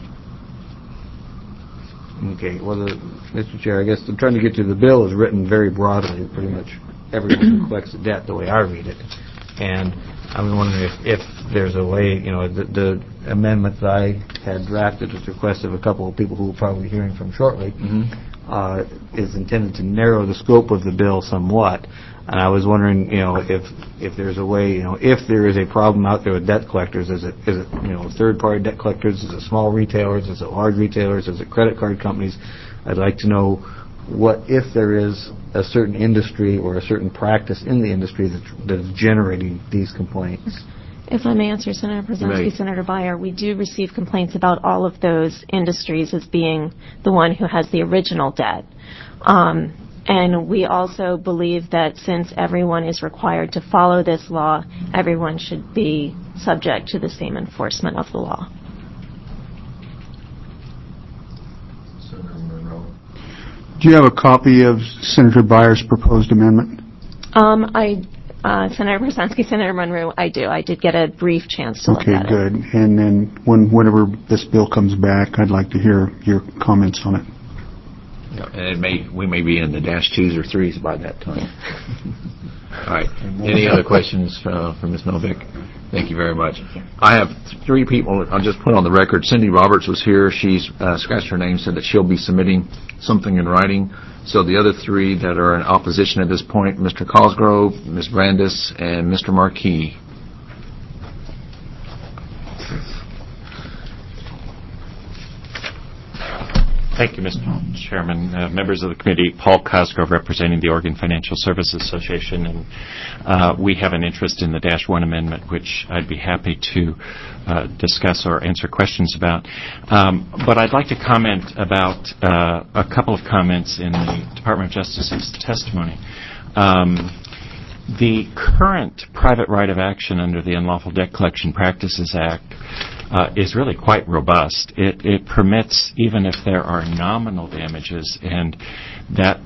Okay, well, Mr. Chair, I guess I'm trying to get to the bill is written very broadly, pretty much everyone who collects a debt, the way I read it. And I'm wondering if there's a way, the amendment that I had drafted was requested of a couple of people who we'll probably be hearing from shortly, is intended to narrow the scope of the bill somewhat. And I was wondering, if there's a way, if there is a problem out there with debt collectors, is it third-party debt collectors, is it small retailers, is it large retailers, is it credit card companies? I'd like to know what if there is a certain industry or a certain practice in the industry that is generating these complaints. If I may answer, Senator Przanski, Senator Beyer, we do receive complaints about all of those industries as being the one who has the original debt. And we also believe that since everyone is required to follow this law, everyone should be subject to the same enforcement of the law. Do you have a copy of Senator Beyer's proposed amendment? Senator Przanski, Senator Monroe, I do. I did get a brief chance to look at it. Okay, good. And then whenever this bill comes back, I'd like to hear your comments on it. And we may be in the -2s or 3s by that time. All right. Any other questions for Ms. Novick? Thank you very much. I have three people I'll just put on the record. Cindy Roberts was here. She's scratched her name, said that she'll be submitting something in writing. So the other three that are in opposition at this point, Mr. Cosgrove, Ms. Brandis, and Mr. Marquis. Thank you, Mr. Chairman. Members of the committee, Paul Cosgrove representing the Oregon Financial Services Association, and we have an interest in the -1 amendment, which I'd be happy to discuss or answer questions about. But I'd like to comment about a couple of comments in the Department of Justice's testimony. The current private right of action under the Unlawful Debt Collection Practices Act is really quite robust. It permits, even if there are nominal damages, and that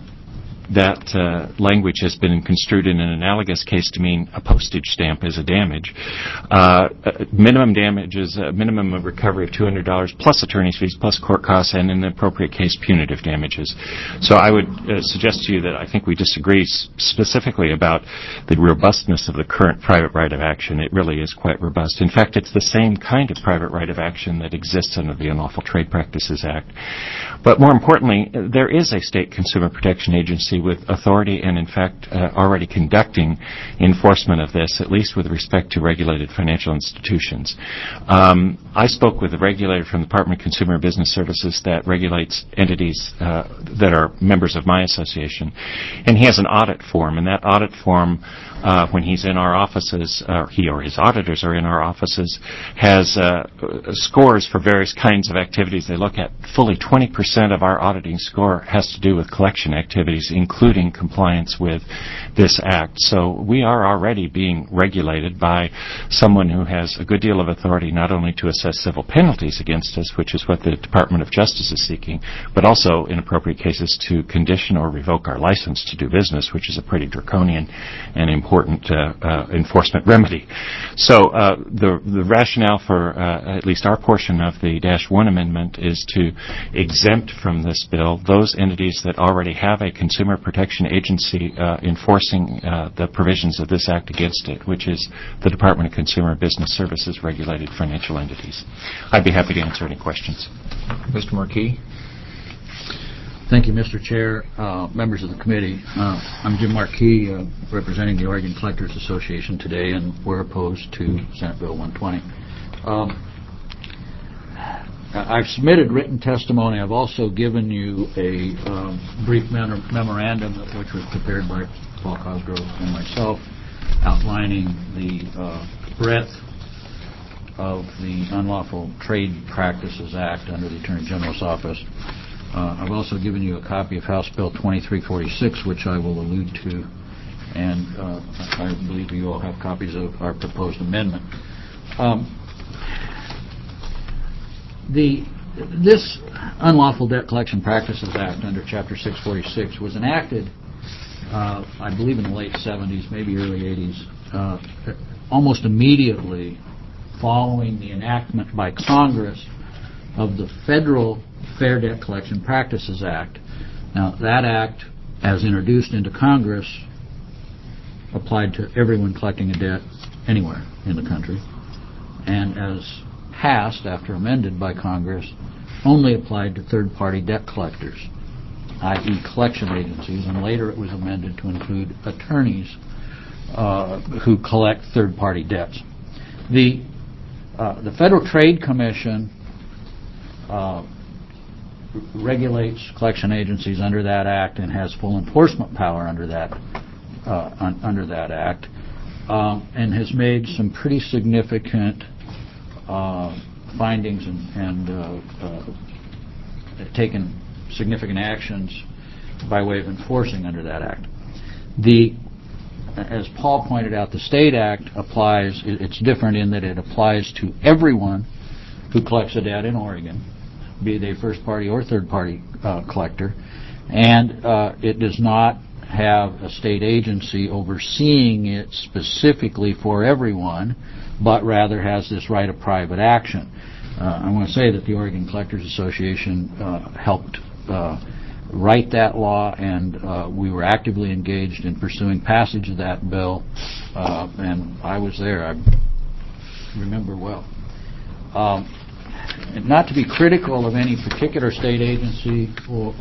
language has been construed in an analogous case to mean a postage stamp is a damage. Minimum damages, minimum of recovery of $200 plus attorney's fees plus court costs, and in the appropriate case, punitive damages. So I would suggest to you that I think we disagree specifically about the robustness of the current private right of action. It really is quite robust. In fact, it's the same kind of private right of action that exists under the Unlawful Trade Practices Act. But more importantly, there is a state consumer protection agency with authority and, in fact, already conducting enforcement of this, at least with respect to regulated financial institutions. I spoke with a regulator from the Department of Consumer and Business Services that regulates entities that are members of my association, and he has an audit form, and that audit form, when he's in our offices, or he or his auditors are in our offices, has scores for various kinds of activities they look at. Fully 20% of our auditing score has to do with collection activities, including compliance with this act. So we are already being regulated by someone who has a good deal of authority not only to assess civil penalties against us, which is what the Department of Justice is seeking, but also, in appropriate cases, to condition or revoke our license to do business, which is a pretty draconian and important enforcement remedy. So the rationale for at least our portion of the -1 amendment is to exempt from this bill those entities that already have a consumer protection agency enforcing the provisions of this act against it, which is the Department of Consumer and Business Services regulated financial entities. I'd be happy to answer any questions. Mr. Marquis. Thank you, Mr. Chair, members of the committee. I'm Jim Marquis, representing the Oregon Collectors Association today, and we're opposed to Senate Bill 120. I've submitted written testimony. I've also given you a brief memorandum which was prepared by Paul Cosgrove and myself, outlining the breadth of the Unlawful Trade Practices Act under the Attorney General's office. I've also given you a copy of House Bill 2346, which I will allude to, and I believe you all have copies of our proposed amendment. This Unlawful Debt Collection Practices Act under Chapter 646 was enacted, I believe, in the late 70s, maybe early 80s, almost immediately following the enactment by Congress of the Federal Fair Debt Collection Practices Act. Now, that act, as introduced into Congress, applied to everyone collecting a debt anywhere in the country, and as passed after amended by Congress, only applied to third-party debt collectors, i.e. collection agencies, and later it was amended to include attorneys who collect third-party debts. The Federal Trade Commission regulates collection agencies under that act and has full enforcement power under that act, and has made some pretty significant findings and taken significant actions by way of enforcing under that act. As Paul pointed out, the state act applies, it's different in that it applies to everyone who collects a debt in Oregon, be they first party or third party collector, and it does not have a state agency overseeing it specifically for everyone, but rather has this right of private action. I want to say that the Oregon Collectors Association helped write that law, and we were actively engaged in pursuing passage of that bill, and I was there. remember well. Not to be critical of any particular state agency,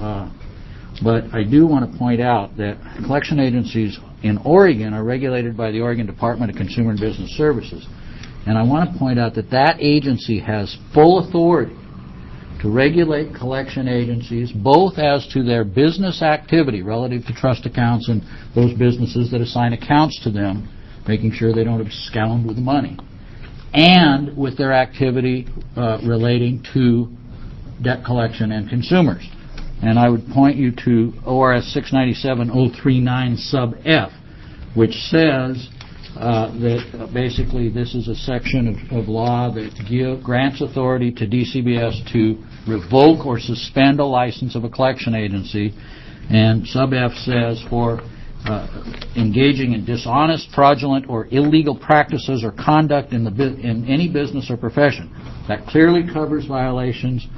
but I do want to point out that collection agencies in Oregon are regulated by the Oregon Department of Consumer and Business Services. And I want to point out that that agency has full authority to regulate collection agencies, both as to their business activity relative to trust accounts and those businesses that assign accounts to them, making sure they don't abscond with money, and with their activity relating to debt collection and consumers. And I would point you to ORS 697-039 sub F, which says that basically this is a section of law that grants authority to DCBS to revoke or suspend a license of a collection agency. And sub F says for engaging in dishonest, fraudulent, or illegal practices or conduct in any business or profession. That clearly covers violations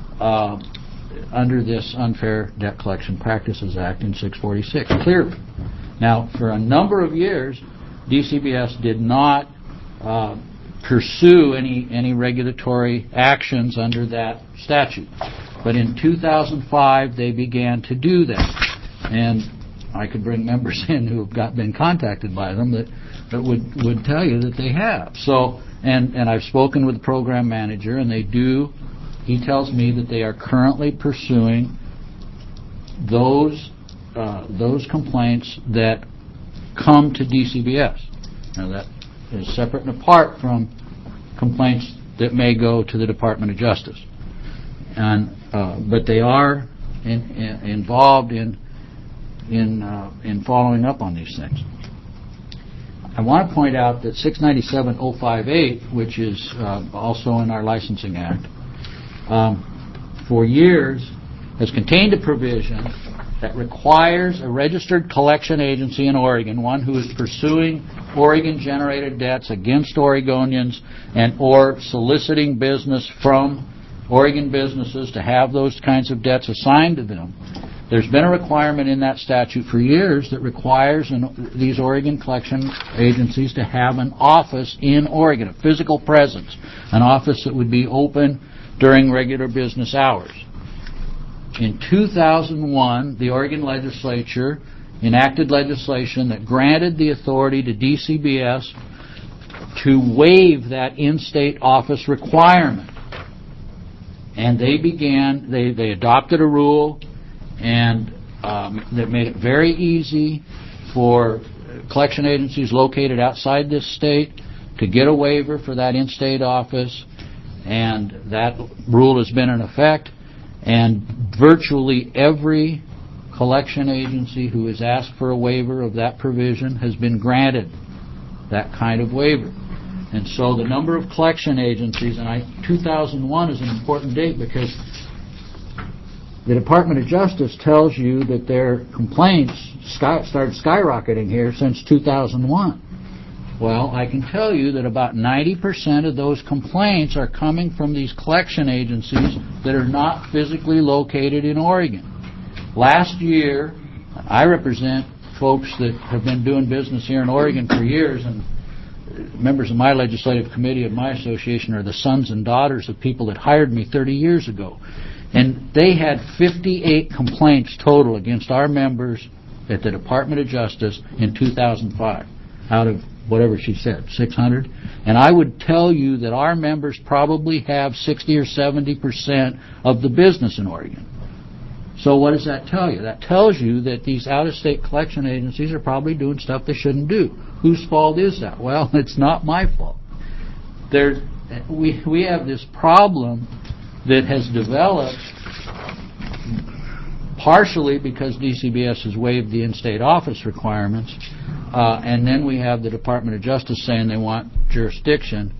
under this Unfair Debt Collection Practices Act in 646, clearly. Now, for a number of years, DCBS did not pursue any regulatory actions under that statute. But in 2005, they began to do that. And I could bring members in who have been contacted by them that would tell you that they have. So, and I've spoken with the program manager, and he tells me that they are currently pursuing those complaints that come to DCBS. Now that is separate and apart from complaints that may go to the Department of Justice. And but they are involved in following up on these things. I want to point out that 697-058, which is also in our Licensing Act, for years has contained a provision that requires a registered collection agency in Oregon, one who is pursuing Oregon-generated debts against Oregonians and or soliciting business from Oregon businesses to have those kinds of debts assigned to them. There's been a requirement in that statute for years that requires these Oregon collection agencies to have an office in Oregon, a physical presence, an office that would be open during regular business hours. In 2001, the Oregon legislature enacted legislation that granted the authority to DCBS to waive that in-state office requirement. And they adopted a rule and that made it very easy for collection agencies located outside this state to get a waiver for that in-state office, and that rule has been in effect, and virtually every collection agency who has asked for a waiver of that provision has been granted that kind of waiver. And so the number of collection agencies, and 2001 is an important date because the Department of Justice tells you that their complaints started skyrocketing here since 2001. Well, I can tell you that about 90% of those complaints are coming from these collection agencies that are not physically located in Oregon. Last year, I represent folks that have been doing business here in Oregon for years, and members of my legislative committee of my association are the sons and daughters of people that hired me 30 years ago. And they had 58 complaints total against our members at the Department of Justice in 2005, out of whatever she said, 600. And I would tell you that our members probably have 60 or 70% of the business in Oregon. So what does that tell you? That tells you that these out-of-state collection agencies are probably doing stuff they shouldn't do. Whose fault is that? Well, it's not my fault. We have this problem that has developed partially because DCBS has waived the in-state office requirements, and then we have the Department of Justice saying they want jurisdiction.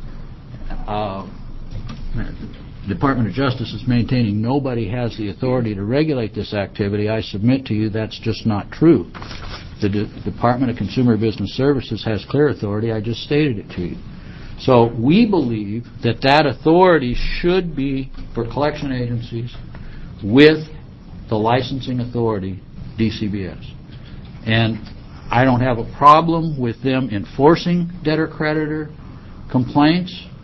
The Department of Justice is maintaining nobody has the authority to regulate this activity. I submit to you that's just not true. The Department of Consumer Business Services has clear authority. I just stated it to you. So we believe that authority should be for collection agencies with the licensing authority, DCBS. And I don't have a problem with them enforcing debtor-creditor complaints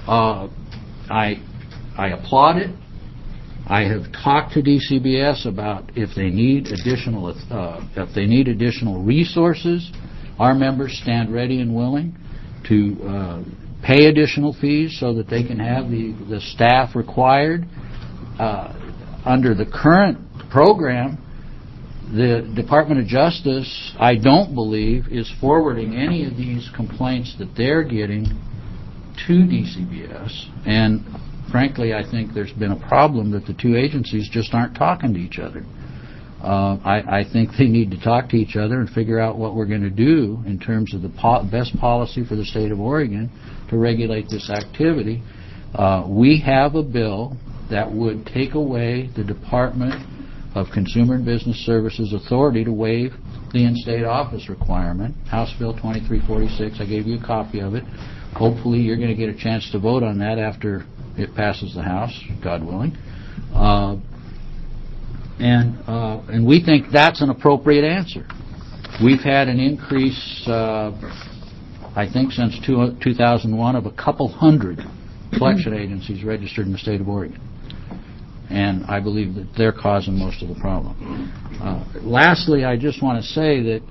I applaud it. I have talked to DCBS about if they need additional resources. Our members stand ready and willing to pay additional fees so that they can have the staff required. Under the current program, the Department of Justice, I don't believe, is forwarding any of these complaints that they're getting to DCBS. And frankly, I think there's been a problem that the two agencies just aren't talking to each other. I think they need to talk to each other and figure out what we're going to do in terms of the best policy for the state of Oregon to regulate this activity. We have a bill that would take away the Department of Consumer and Business Services authority to waive the in-state office requirement, House Bill 2346. I gave you a copy of it. Hopefully you're going to get a chance to vote on that after it passes the House, God willing. And we think that's an appropriate answer. We've had an increase, I think, since 2001 of a couple hundred collection agencies registered in the state of Oregon. And I believe that they're causing most of the problem. Lastly, I just want to say that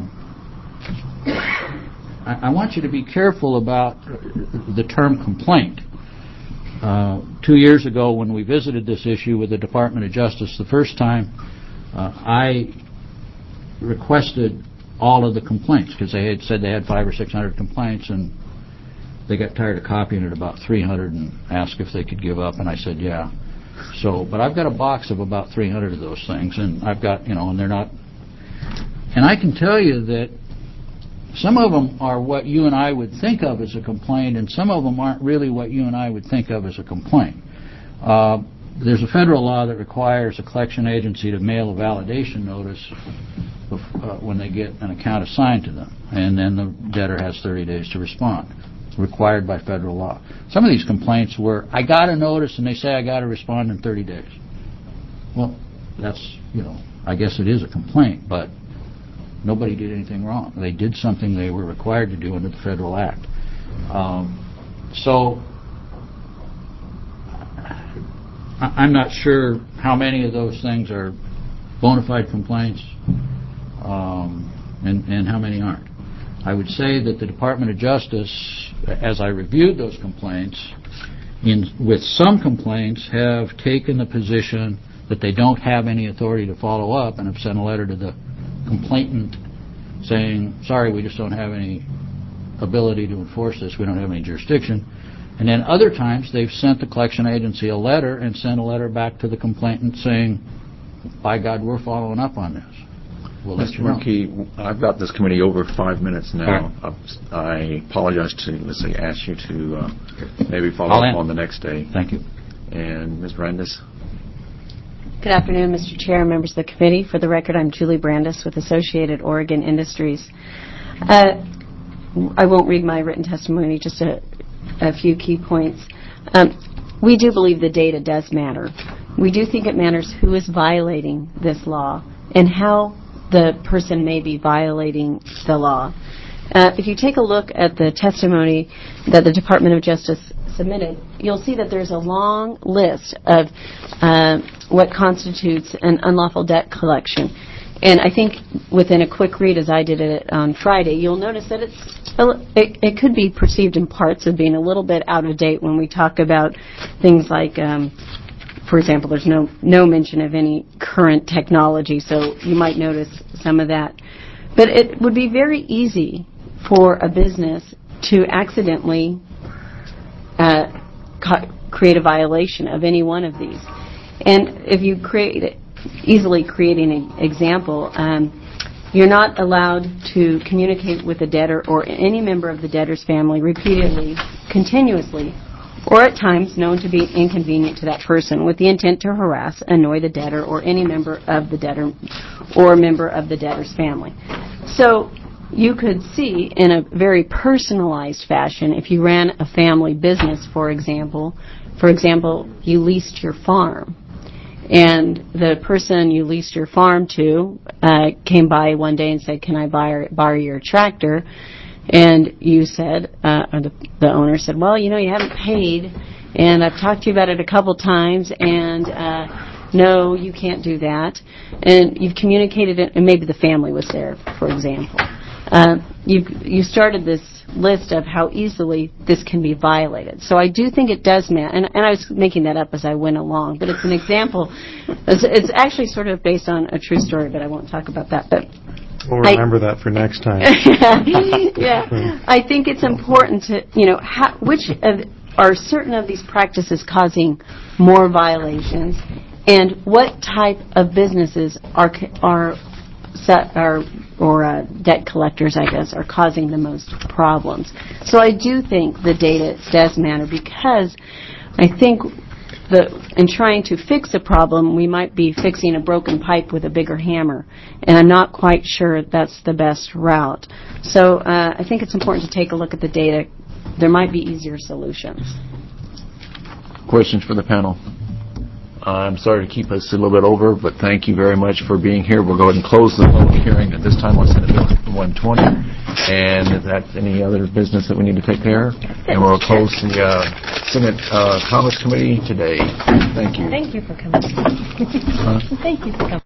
I want you to be careful about the term complaint. 2 years ago, when we visited this issue with the Department of Justice the first time, I requested all of the complaints because they had said they had 500 or 600 complaints, and they got tired of copying it about 300 and asked if they could give up, and I said, yeah. So, but I've got a box of about 300 of those things, and I've got, and they're not, and I can tell you that some of them are what you and I would think of as a complaint, and some of them aren't really what you and I would think of as a complaint. There's a federal law that requires a collection agency to mail a validation notice when they get an account assigned to them, and then the debtor has 30 days to respond. It's required by federal law. Some of these complaints were, I got a notice and they say I got to respond in 30 days. Well, that's, I guess it is a complaint, but nobody did anything wrong. They did something they were required to do under the Federal Act. So I'm not sure how many of those things are bona fide complaints and how many aren't. I would say that the Department of Justice, as I reviewed those complaints, with some complaints have taken the position that they don't have any authority to follow up and have sent a letter to the complainant saying, sorry, we just don't have any ability to enforce this, we don't have any jurisdiction. And then other times they've sent the collection agency a letter and sent a letter back to the complainant saying, by God, we're following up on this. We'll let Mr. you know. Markey, I've got this committee over 5 minutes now. I apologize to, ask you to maybe follow up on the next day. Thank you. And Ms. Brandis? Good afternoon, Mr. Chair and members of the committee. For the record, I'm Julie Brandis with Associated Oregon Industries. I won't read my written testimony, just a few key points. We do believe the data does matter. We do think it matters who is violating this law and how the person may be violating the law. If you take a look at the testimony that the Department of Justice submitted, you'll see that there's a long list of what constitutes an unlawful debt collection. And I think within a quick read, as I did it on Friday, you'll notice that it could be perceived in parts of being a little bit out of date when we talk about things like, for example, there's no mention of any current technology, so you might notice some of that. But it would be very easy for a business to accidentally create a violation of any one of these. And if you easily creating an example, you're not allowed to communicate with the debtor or any member of the debtor's family repeatedly, continuously, or at times known to be inconvenient to that person with the intent to harass, annoy the debtor or any member of the debtor or member of the debtor's family. So you could see in a very personalized fashion, if you ran a family business, for example, you leased your farm, and the person you leased your farm to came by one day and said, can I borrow your tractor? And you said, or the owner said, well, you haven't paid, and I've talked to you about it a couple times, and no, you can't do that. And you've communicated it, and maybe the family was there, for example. You started this list of how easily this can be violated. So I do think it does matter, and I was making that up as I went along, but it's an example. It's actually sort of based on a true story, but I won't talk about that. But we'll remember that for next time. Yeah, I think it's important to, which are certain of these practices causing more violations, and what type of businesses or debt collectors, I guess, are causing the most problems. So I do think the data does matter, because I think in trying to fix a problem, we might be fixing a broken pipe with a bigger hammer, and I'm not quite sure that's the best route. So I think it's important to take a look at the data. There might be easier solutions. Questions for the panel? I'm sorry to keep us a little bit over, but thank you very much for being here. We'll go ahead and close the public hearing at this time on Senate Bill 120. And if that's any other business that we need to take care of, and we'll close the Senate Commerce Committee today. Thank you. Thank you for coming. Thank you for coming.